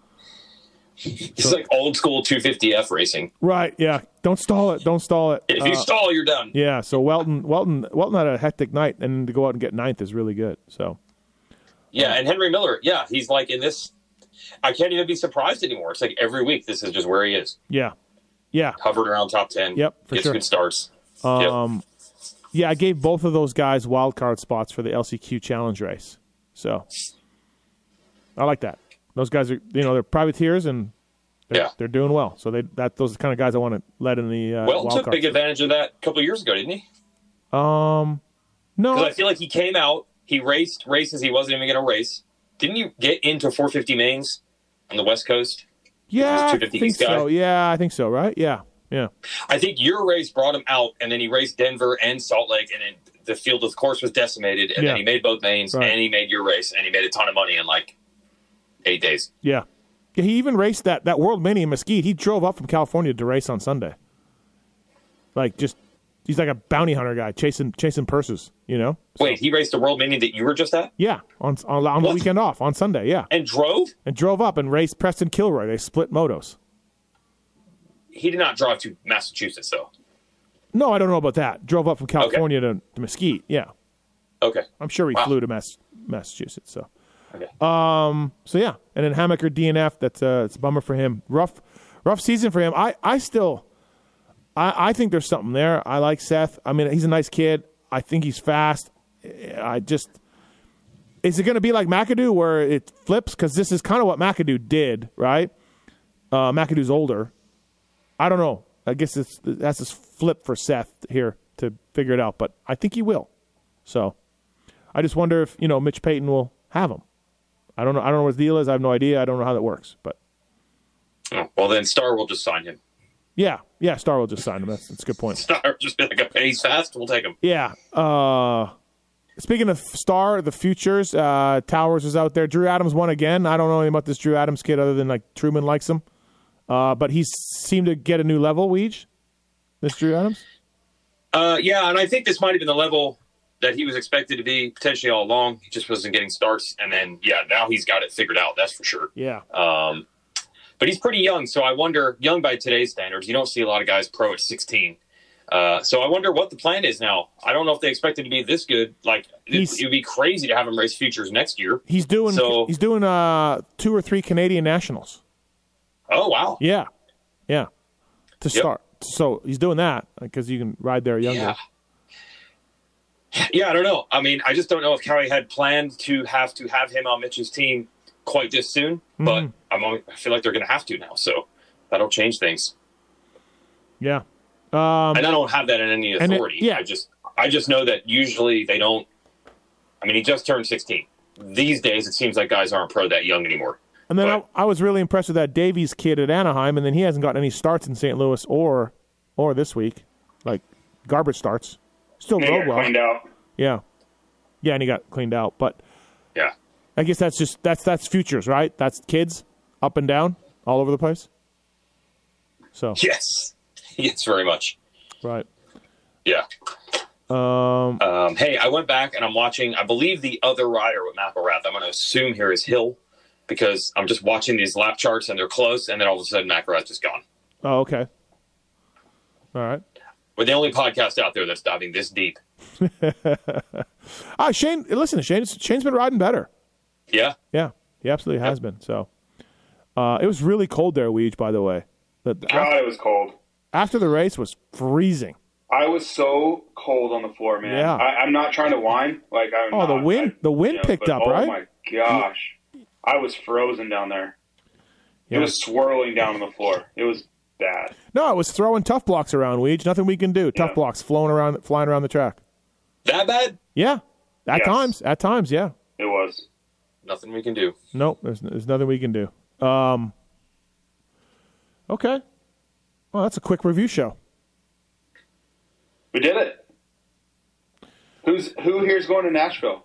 [SPEAKER 5] It's like old school two fifty F racing.
[SPEAKER 1] Right, yeah. Don't stall it. Don't stall it.
[SPEAKER 5] If you
[SPEAKER 1] Uh,
[SPEAKER 5] stall, you're done.
[SPEAKER 1] yeah, so Welton Welton Welton had a hectic night, and to go out and get ninth is really good. So
[SPEAKER 5] Yeah, and Henry Miller, yeah, he's like in this. I can't even be surprised anymore. It's like every week, this is just where he is.
[SPEAKER 1] yeah. Yeah.
[SPEAKER 5] Hovered around top ten.
[SPEAKER 1] Yep, for
[SPEAKER 5] gets
[SPEAKER 1] sure.
[SPEAKER 5] good starts.
[SPEAKER 1] Um yeah, I gave both of those guys wild card spots for the L C Q challenge race. So I like that. Those guys are you know, they're privateers and they're,
[SPEAKER 5] Yeah.
[SPEAKER 1] they're doing well. So they that those are the kind of guys I want to let in the uh,
[SPEAKER 5] Well,
[SPEAKER 1] wild
[SPEAKER 5] took
[SPEAKER 1] card.
[SPEAKER 5] big advantage of that a couple of years ago, didn't he?
[SPEAKER 1] Um no.
[SPEAKER 5] Because I feel like he came out, he raced races he wasn't even going to race. Didn't you get into four fifty mains on the West Coast?
[SPEAKER 1] yeah,
[SPEAKER 5] was
[SPEAKER 1] I
[SPEAKER 5] two fifty
[SPEAKER 1] think
[SPEAKER 5] East guy.
[SPEAKER 1] so. Yeah, I think so, right? Yeah. Yeah.
[SPEAKER 5] I think your race brought him out, and then he raced Denver and Salt Lake, and then the field of course was decimated, and
[SPEAKER 1] Yeah.
[SPEAKER 5] then he made both mains,
[SPEAKER 1] Right.
[SPEAKER 5] and he made your race, and he made a ton of money in like eight days.
[SPEAKER 1] Yeah. Yeah, he even raced that, that World Mini in Mesquite. He drove up from California to race on Sunday. Like, just, he's like a bounty hunter guy, chasing chasing purses, you know? So-
[SPEAKER 5] Wait, he raced the World Mini that you were just at,
[SPEAKER 1] Yeah, on on, on the
[SPEAKER 5] What?
[SPEAKER 1] weekend off, on Sunday, yeah.
[SPEAKER 5] and drove?
[SPEAKER 1] And drove up and raced Preston Kilroy. They split motos.
[SPEAKER 5] He did not drive to Massachusetts, though.
[SPEAKER 1] No, I don't know about that. Drove up from California to, to Mesquite, yeah.
[SPEAKER 5] Okay.
[SPEAKER 1] I'm sure he
[SPEAKER 5] Wow.
[SPEAKER 1] flew to Mass, Massachusetts, so.
[SPEAKER 5] Okay.
[SPEAKER 1] Um. So yeah, and then Hammaker D N F. That's uh, it's a bummer for him. Rough, rough season for him. I, I still, I, I think there's something there. I like Seth. I mean, he's a nice kid. I think he's fast. I just, is it going to be like McAdoo where it flips? Because this is kind of what McAdoo did, right? Uh, McAdoo's older. I don't know. I guess it's that's this flip for Seth here to figure it out, but I think he will. So, I just wonder if you know Mitch Payton will have him. I don't know. I don't know what his deal is. I have no idea. I don't know how that works. But
[SPEAKER 5] Oh, well, then Star will just sign him.
[SPEAKER 1] yeah, yeah. Star will just sign him. That's, that's a good point.
[SPEAKER 5] Star will just be like, okay, he's fast. We'll take him.
[SPEAKER 1] Yeah. Uh, speaking of Star, the futures, uh, Towers is out there. Drew Adams won again. I don't know anything about this Drew Adams kid other than like Truman likes him. Uh, but he seemed to get a new level. Weege, this Drew Adams.
[SPEAKER 5] Uh, yeah, and I think this might have been the level that he was expected to be potentially all along. He just wasn't getting starts, and then yeah, now he's got it figured out. That's for sure.
[SPEAKER 1] Yeah.
[SPEAKER 5] Um, but he's pretty young, so I wonder, young by today's standards, you don't see a lot of guys pro at sixteen. Uh, so I wonder what the plan is now. I don't know if they expect it to be this good. Like it
[SPEAKER 1] He's-
[SPEAKER 5] would be crazy to have him race futures next year.
[SPEAKER 1] He's doing
[SPEAKER 5] So-
[SPEAKER 1] he's doing uh two or three Canadian nationals.
[SPEAKER 5] Oh wow.
[SPEAKER 1] Yeah, yeah. To
[SPEAKER 5] Yep.
[SPEAKER 1] start, so he's doing that because you can ride there younger.
[SPEAKER 5] Yeah. Yeah, I don't know. I mean, I just don't know if Kelly had planned to have to have him on Mitch's team quite this soon. But
[SPEAKER 1] Mm-hmm.
[SPEAKER 5] I'm only, I feel like they're going to have to now. So that'll change things.
[SPEAKER 1] Yeah. Um,
[SPEAKER 5] and I don't have that in any
[SPEAKER 1] and it-
[SPEAKER 5] authority.
[SPEAKER 1] yeah.
[SPEAKER 5] I just I just know that usually they don't. I mean, he just turned sixteen. These days, it seems like guys aren't pro that young anymore.
[SPEAKER 1] And then
[SPEAKER 5] But-
[SPEAKER 1] I, I was really impressed with that Davies kid at Anaheim, and then he hasn't gotten any starts in Saint Louis or or this week, like garbage starts. Still
[SPEAKER 6] And he
[SPEAKER 1] rode
[SPEAKER 6] got
[SPEAKER 1] well.
[SPEAKER 6] cleaned out.
[SPEAKER 1] Yeah, yeah, and he got cleaned out. But
[SPEAKER 5] Yeah.
[SPEAKER 1] I guess that's just that's that's futures, right? That's kids up and down all over the place. So
[SPEAKER 5] Yes. Yes, very much.
[SPEAKER 1] right.
[SPEAKER 5] Yeah.
[SPEAKER 1] Um,
[SPEAKER 5] Um, hey, I went back and I'm watching, I believe the other rider with McElrath, I'm going to assume here is Hill, because I'm just watching these lap charts and they're close, and then all of a sudden McElrath is gone.
[SPEAKER 1] oh, okay. All right.
[SPEAKER 5] We're the only podcast out there that's diving this deep.
[SPEAKER 1] Ah, Shane. Listen, Shane. Shane's been riding better.
[SPEAKER 5] Yeah.
[SPEAKER 1] Yeah, he absolutely has been. So, uh, it was really cold there, Weege. By the way, the,
[SPEAKER 6] God, it was cold.
[SPEAKER 1] after the race was freezing.
[SPEAKER 6] I was so cold on the floor, man.
[SPEAKER 1] Yeah.
[SPEAKER 6] I, I'm not trying to whine. Like I'm
[SPEAKER 1] Oh, the
[SPEAKER 6] not.
[SPEAKER 1] wind-
[SPEAKER 6] I-
[SPEAKER 1] the wind
[SPEAKER 6] you know,
[SPEAKER 1] picked
[SPEAKER 6] but,
[SPEAKER 1] up,
[SPEAKER 6] oh
[SPEAKER 1] right?
[SPEAKER 6] my gosh, I was frozen down there.
[SPEAKER 1] Yeah.
[SPEAKER 6] It was swirling down on the floor. It was bad.
[SPEAKER 1] No, it was throwing tough blocks around, Weege. Nothing we can do. Tough
[SPEAKER 6] Yeah.
[SPEAKER 1] blocks flowing around, flying around the track.
[SPEAKER 5] That bad?
[SPEAKER 1] Yeah, at
[SPEAKER 6] Yes.
[SPEAKER 1] times. At times, yeah.
[SPEAKER 6] It was.
[SPEAKER 5] Nothing we can do.
[SPEAKER 1] Nope, there's, there's nothing we can do. Um, okay. Well, that's a quick review show.
[SPEAKER 6] We did it. Who's who here's going to Nashville?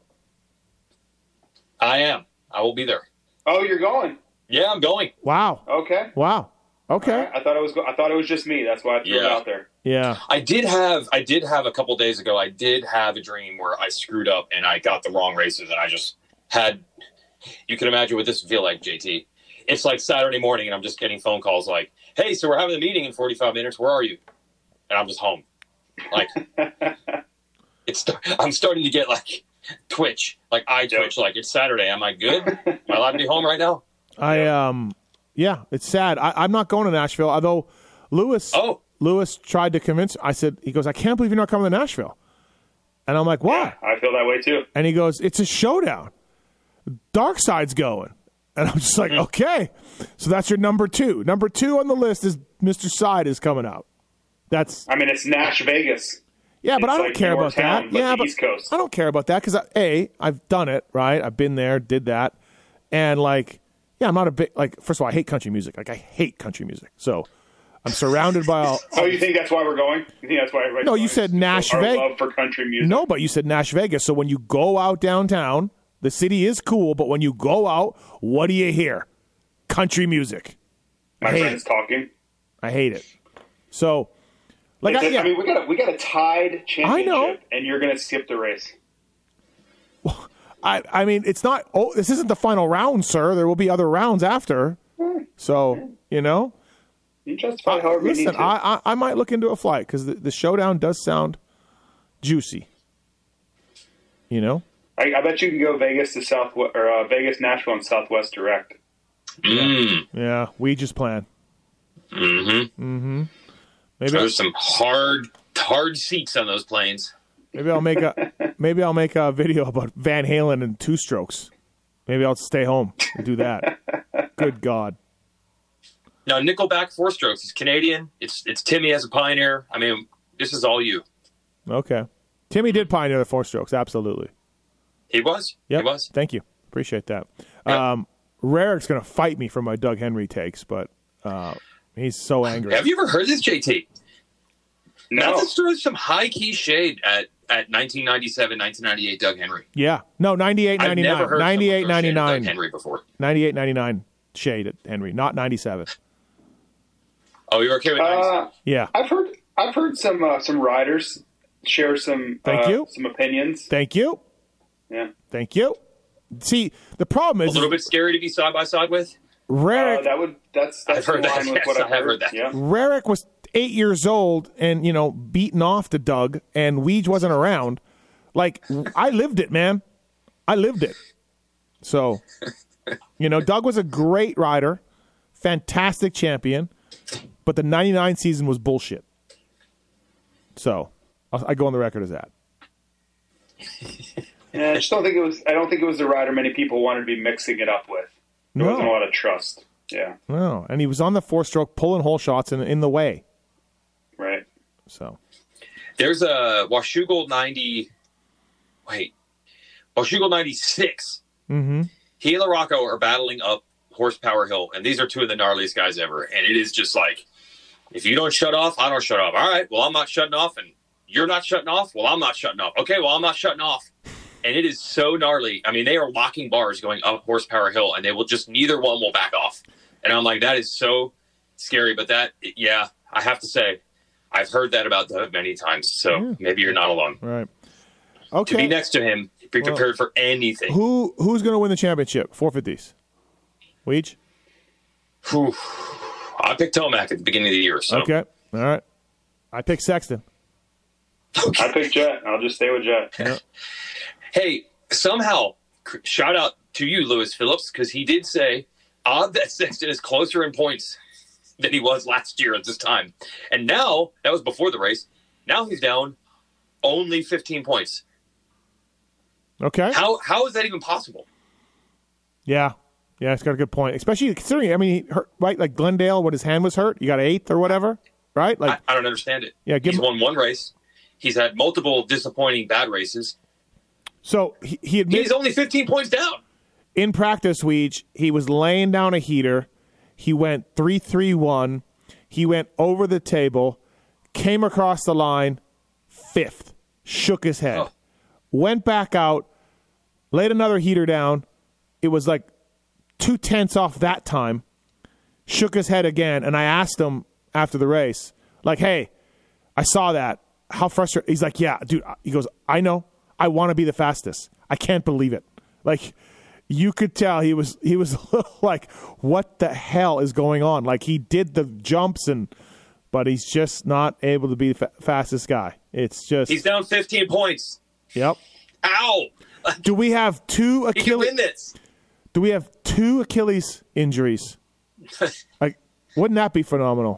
[SPEAKER 5] I am. I will be there.
[SPEAKER 6] Oh, you're going.
[SPEAKER 5] Yeah, I'm going.
[SPEAKER 1] Wow.
[SPEAKER 6] Okay.
[SPEAKER 1] Wow. Okay.
[SPEAKER 6] I thought it was. Go- I thought it was just me. That's why I threw it
[SPEAKER 5] Yeah.
[SPEAKER 6] out there.
[SPEAKER 1] Yeah.
[SPEAKER 5] I did have I did have a couple days ago, I did have a dream where I screwed up and I got the wrong races, and I just had, you can imagine what this would feel like, J T. It's like Saturday morning and I'm just getting phone calls like, hey, so we're having a meeting in forty-five minutes. Where are you? And I'm just home. Like, it's I'm starting to get like twitch, like eye twitch, like it's Saturday. Am I good? Am I allowed to be home right now?
[SPEAKER 1] I um, yeah, it's sad. I, I'm not going to Nashville. Although Lewis,
[SPEAKER 5] Oh.
[SPEAKER 1] Lewis tried to convince. I said, he goes, I can't believe you're not coming to Nashville. And I'm like, why?
[SPEAKER 6] I feel that way too.
[SPEAKER 1] And he goes, it's a showdown. Dark Side's going. And I'm just like, okay. So that's your number two. Number two on the list is Mister Side is coming out. That's
[SPEAKER 6] I mean, it's Nash Vegas.
[SPEAKER 1] yeah, but
[SPEAKER 6] It's
[SPEAKER 1] I don't
[SPEAKER 6] like
[SPEAKER 1] care
[SPEAKER 6] your
[SPEAKER 1] about
[SPEAKER 6] town,
[SPEAKER 1] that.
[SPEAKER 6] but
[SPEAKER 1] Yeah,
[SPEAKER 6] the
[SPEAKER 1] but
[SPEAKER 6] East Coast.
[SPEAKER 1] I don't care about that because a I've done it right. I've been there, did that, and like yeah, I'm not a big like. First of all, I hate country music. Like I hate country music. So I'm surrounded by all.
[SPEAKER 6] Oh, you think that's why we're going? You think that's why everybody?
[SPEAKER 1] No, you said Nash
[SPEAKER 6] Our
[SPEAKER 1] Vegas.
[SPEAKER 6] love for country music.
[SPEAKER 1] No, but you said Nash Vegas. So when you go out downtown, the city is cool, but when you go out, what do you hear? Country music.
[SPEAKER 6] my
[SPEAKER 1] I hate
[SPEAKER 6] friend's
[SPEAKER 1] it.
[SPEAKER 6] talking.
[SPEAKER 1] I hate it. So, like,
[SPEAKER 6] It's
[SPEAKER 1] I,
[SPEAKER 6] a-
[SPEAKER 1] yeah,
[SPEAKER 6] I mean, we got a, we got a tied championship,
[SPEAKER 1] know.
[SPEAKER 6] and you're going to skip the race.
[SPEAKER 1] I, I mean, it's not. Oh, this isn't the final round, sir. There will be other rounds after. So, you know,
[SPEAKER 6] You justify however you
[SPEAKER 1] listen,
[SPEAKER 6] need to.
[SPEAKER 1] I, I I might look into a flight because the, the showdown does sound juicy. You know,
[SPEAKER 6] I, I bet you can go Vegas to South or uh, Vegas, Nashville, and Southwest direct.
[SPEAKER 5] Mm.
[SPEAKER 1] yeah, we just plan.
[SPEAKER 5] Mm-hmm.
[SPEAKER 1] Mm-hmm. Maybe I'll,
[SPEAKER 5] There's some hard, hard seats on those planes.
[SPEAKER 1] maybe I'll make a maybe I'll make a video about Van Halen and two strokes. Maybe I'll stay home and do that. Good God.
[SPEAKER 5] Now, Nickelback Four Strokes is Canadian. It's it's Timmy as a pioneer. I mean, this is all you.
[SPEAKER 1] Okay. Timmy did pioneer the four strokes. Absolutely.
[SPEAKER 5] He was.
[SPEAKER 1] Yep.
[SPEAKER 5] He was.
[SPEAKER 1] Thank you. Appreciate that.
[SPEAKER 5] Yep.
[SPEAKER 1] Um, Rarick's going to fight me for my Doug Henry takes, but uh, he's so angry.
[SPEAKER 5] Have you ever heard this, J T?
[SPEAKER 6] No,
[SPEAKER 5] Not to throw some high key shade at, at nineteen ninety-seven, nineteen ninety-eight Doug Henry.
[SPEAKER 1] Yeah. No, ninety-eight,
[SPEAKER 5] I've never
[SPEAKER 1] ninety-nine.
[SPEAKER 5] heard someone
[SPEAKER 1] ninety-eight,
[SPEAKER 5] throw shade at Doug
[SPEAKER 1] ninety-nine.
[SPEAKER 5] Henry before.
[SPEAKER 1] ninety-eight, ninety-nine shade at Henry, not ninety-seven.
[SPEAKER 5] Oh, you're okay with
[SPEAKER 6] uh,
[SPEAKER 5] ninety-seven?
[SPEAKER 1] Yeah.
[SPEAKER 6] I've heard I've heard some uh, some riders share some
[SPEAKER 1] Thank
[SPEAKER 6] uh,
[SPEAKER 1] you.
[SPEAKER 6] some opinions.
[SPEAKER 1] Thank you.
[SPEAKER 6] Yeah,
[SPEAKER 1] Thank you. See, the problem
[SPEAKER 5] A
[SPEAKER 1] is
[SPEAKER 5] little bit scary to be side by side with.
[SPEAKER 6] uh,
[SPEAKER 1] Rarick,
[SPEAKER 6] that would that's that's
[SPEAKER 5] I've heard
[SPEAKER 6] in
[SPEAKER 5] that.
[SPEAKER 6] line with
[SPEAKER 5] Yes,
[SPEAKER 6] what
[SPEAKER 5] I
[SPEAKER 6] I've
[SPEAKER 5] have
[SPEAKER 6] heard.
[SPEAKER 5] heard that.
[SPEAKER 6] Yeah,
[SPEAKER 1] Rarick was eight years old and, you know, beaten off to Doug and Weege wasn't around. Like, I lived it, man. I lived it. So, you know, Doug was a great rider, fantastic champion, but the ninety-nine season was bullshit. So, I go on the record as that.
[SPEAKER 6] Yeah, I just don't think it was. I don't think it was the rider many people wanted to be mixing it up with. There
[SPEAKER 1] No.
[SPEAKER 6] wasn't a lot of trust. Yeah,
[SPEAKER 1] No, and he was on the four-stroke pulling hole shots in, in the way.
[SPEAKER 6] right.
[SPEAKER 1] So,
[SPEAKER 5] There's a Washougal ninety. Wait, Washougal ninety-six.
[SPEAKER 1] mm-hmm.
[SPEAKER 5] He and LaRocco are battling up Horsepower Hill, and these are two of the gnarliest guys ever. And it is just like, if you don't shut off, I don't shut off. All right, well, I'm not shutting off, and you're not shutting off. Well, I'm not shutting off. Okay, well, I'm not shutting off. And it is so gnarly. I mean, they are locking bars going up Horsepower Hill, and they will just, neither one will back off. And I'm like, that is so scary. But that, yeah, I have to say, I've heard that about Doug many times. So
[SPEAKER 1] Yeah.
[SPEAKER 5] maybe you're not alone.
[SPEAKER 1] Right.
[SPEAKER 5] To
[SPEAKER 1] Okay.
[SPEAKER 5] be next to him, be
[SPEAKER 1] Well,
[SPEAKER 5] prepared for anything.
[SPEAKER 1] Who Who's going to win the championship? four fifties. Weege?
[SPEAKER 5] Whew. I picked Tomac at the beginning of the year. So.
[SPEAKER 1] Okay. All right. I picked Sexton.
[SPEAKER 6] I picked Jet. I'll just stay with Jet.
[SPEAKER 5] Hey, somehow, shout out to you, Lewis Phillips, because he did say, odd that Sexton is closer in points than he was last year at this time. And now, that was before the race, now he's down only fifteen points.
[SPEAKER 1] Okay.
[SPEAKER 5] How How is that even possible?
[SPEAKER 1] Yeah. Yeah, it's got a good point. Especially considering, I mean, he hurt, right? Like Glendale, when his hand was hurt, you got eighth or whatever, right? Like,
[SPEAKER 5] I, I don't understand it.
[SPEAKER 1] Yeah, give
[SPEAKER 5] he's
[SPEAKER 1] him-
[SPEAKER 5] won one race. He's had multiple disappointing bad races.
[SPEAKER 1] so he, he admitted
[SPEAKER 5] He's only fifteen points down.
[SPEAKER 1] in practice, Weege, he was laying down a heater. He went three three one. He went over the table, came across the line, fifth, shook his head,
[SPEAKER 5] Oh.
[SPEAKER 1] went back out, laid another heater down. It was like two tenths off that time, shook his head again. And I asked him after the race, like, hey, I saw that. How frustrated? He's like, yeah, dude. He goes, I know. I want to be the fastest. I can't believe it. Like, you could tell he was he was like, what the hell is going on? Like, he did the jumps, and but he's just not able to be the fa- fastest guy. It's just
[SPEAKER 5] He's down fifteen points.
[SPEAKER 1] Yep.
[SPEAKER 5] Ow!
[SPEAKER 1] Do we have two
[SPEAKER 5] He can win
[SPEAKER 1] Achilles?
[SPEAKER 5] this.
[SPEAKER 1] Do we have two Achilles injuries? Like, wouldn't that be phenomenal?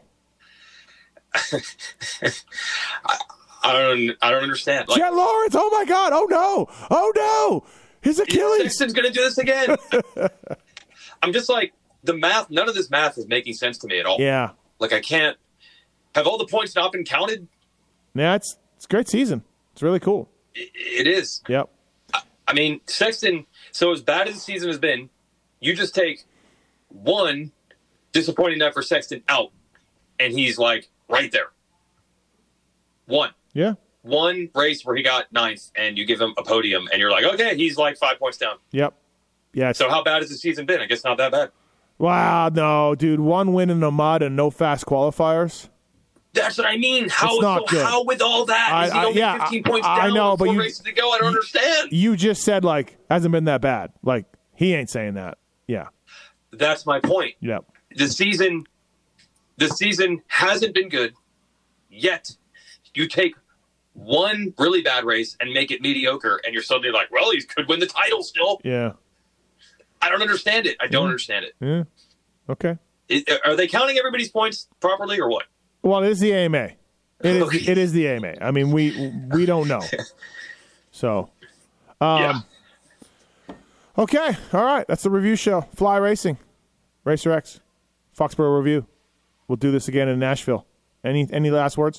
[SPEAKER 5] I don't. I don't understand. Like,
[SPEAKER 1] Jet Lawrence! Oh my God! Oh no! Oh no! His Achilles!
[SPEAKER 5] Sexton's going to do this again. I'm just like, the math, none of this math is making sense to me at all.
[SPEAKER 1] Yeah.
[SPEAKER 5] Like, I can't. Have all the points not been counted?
[SPEAKER 1] Yeah, it's it's a great season. It's really cool.
[SPEAKER 5] It, it is.
[SPEAKER 1] Yep.
[SPEAKER 5] I mean, Sexton, so as bad as the season has been, you just take one disappointing night for Sexton out, and he's like right there. One.
[SPEAKER 1] Yeah.
[SPEAKER 5] One race where he got ninth, and you give him a podium, and you're like, okay, he's like five points down.
[SPEAKER 1] Yep. Yeah. It's,
[SPEAKER 5] So how bad has the season been? I guess not that bad.
[SPEAKER 1] wow, no, dude. One win in the mud and no fast qualifiers.
[SPEAKER 5] That's what I mean. How,
[SPEAKER 1] It's not
[SPEAKER 5] so
[SPEAKER 1] good.
[SPEAKER 5] how with all that
[SPEAKER 1] I-
[SPEAKER 5] is he
[SPEAKER 1] I-
[SPEAKER 5] only
[SPEAKER 1] yeah,
[SPEAKER 5] fifteen
[SPEAKER 1] I-
[SPEAKER 5] points
[SPEAKER 1] I
[SPEAKER 5] down
[SPEAKER 1] know,
[SPEAKER 5] with
[SPEAKER 1] but
[SPEAKER 5] four
[SPEAKER 1] you-
[SPEAKER 5] races to go? I don't understand.
[SPEAKER 1] You just said, like, hasn't been that bad. Like, he ain't saying that. Yeah.
[SPEAKER 5] That's my point.
[SPEAKER 1] Yep.
[SPEAKER 5] The season, the season hasn't been good yet. You take one really bad race and make it mediocre, and you're suddenly like, well, he could win the title still.
[SPEAKER 1] Yeah.
[SPEAKER 5] I don't understand it. I don't understand it.
[SPEAKER 1] Yeah. Okay.
[SPEAKER 5] Is- Are they counting everybody's points properly or what?
[SPEAKER 1] Well, it is the A M A. It is.
[SPEAKER 5] Okay.
[SPEAKER 1] It is the A M A. I mean, we we don't know. So. Um,
[SPEAKER 5] yeah.
[SPEAKER 1] Okay. All right. That's the review show. Fly Racing, Racer X, Foxborough Review. We'll do this again in Nashville. Any any last words?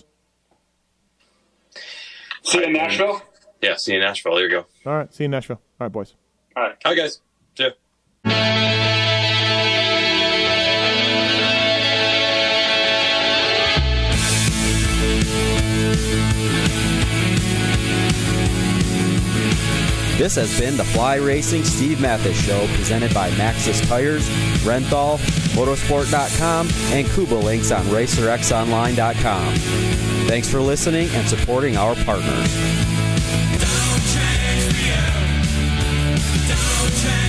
[SPEAKER 6] See you in Nashville.
[SPEAKER 5] Yeah, see you in Nashville. There you go.
[SPEAKER 1] All right. See you in Nashville. All right, boys.
[SPEAKER 6] All right.
[SPEAKER 5] Hi, guys. See ya.
[SPEAKER 3] This has been the Fly Racing Steve Mathis Show, presented by Maxxis Tires, Renthal, Motorsport dot com, and Kuba Links on Racer X Online dot com. Thanks for listening and supporting our partners.
[SPEAKER 4] Don't change me up. Don't change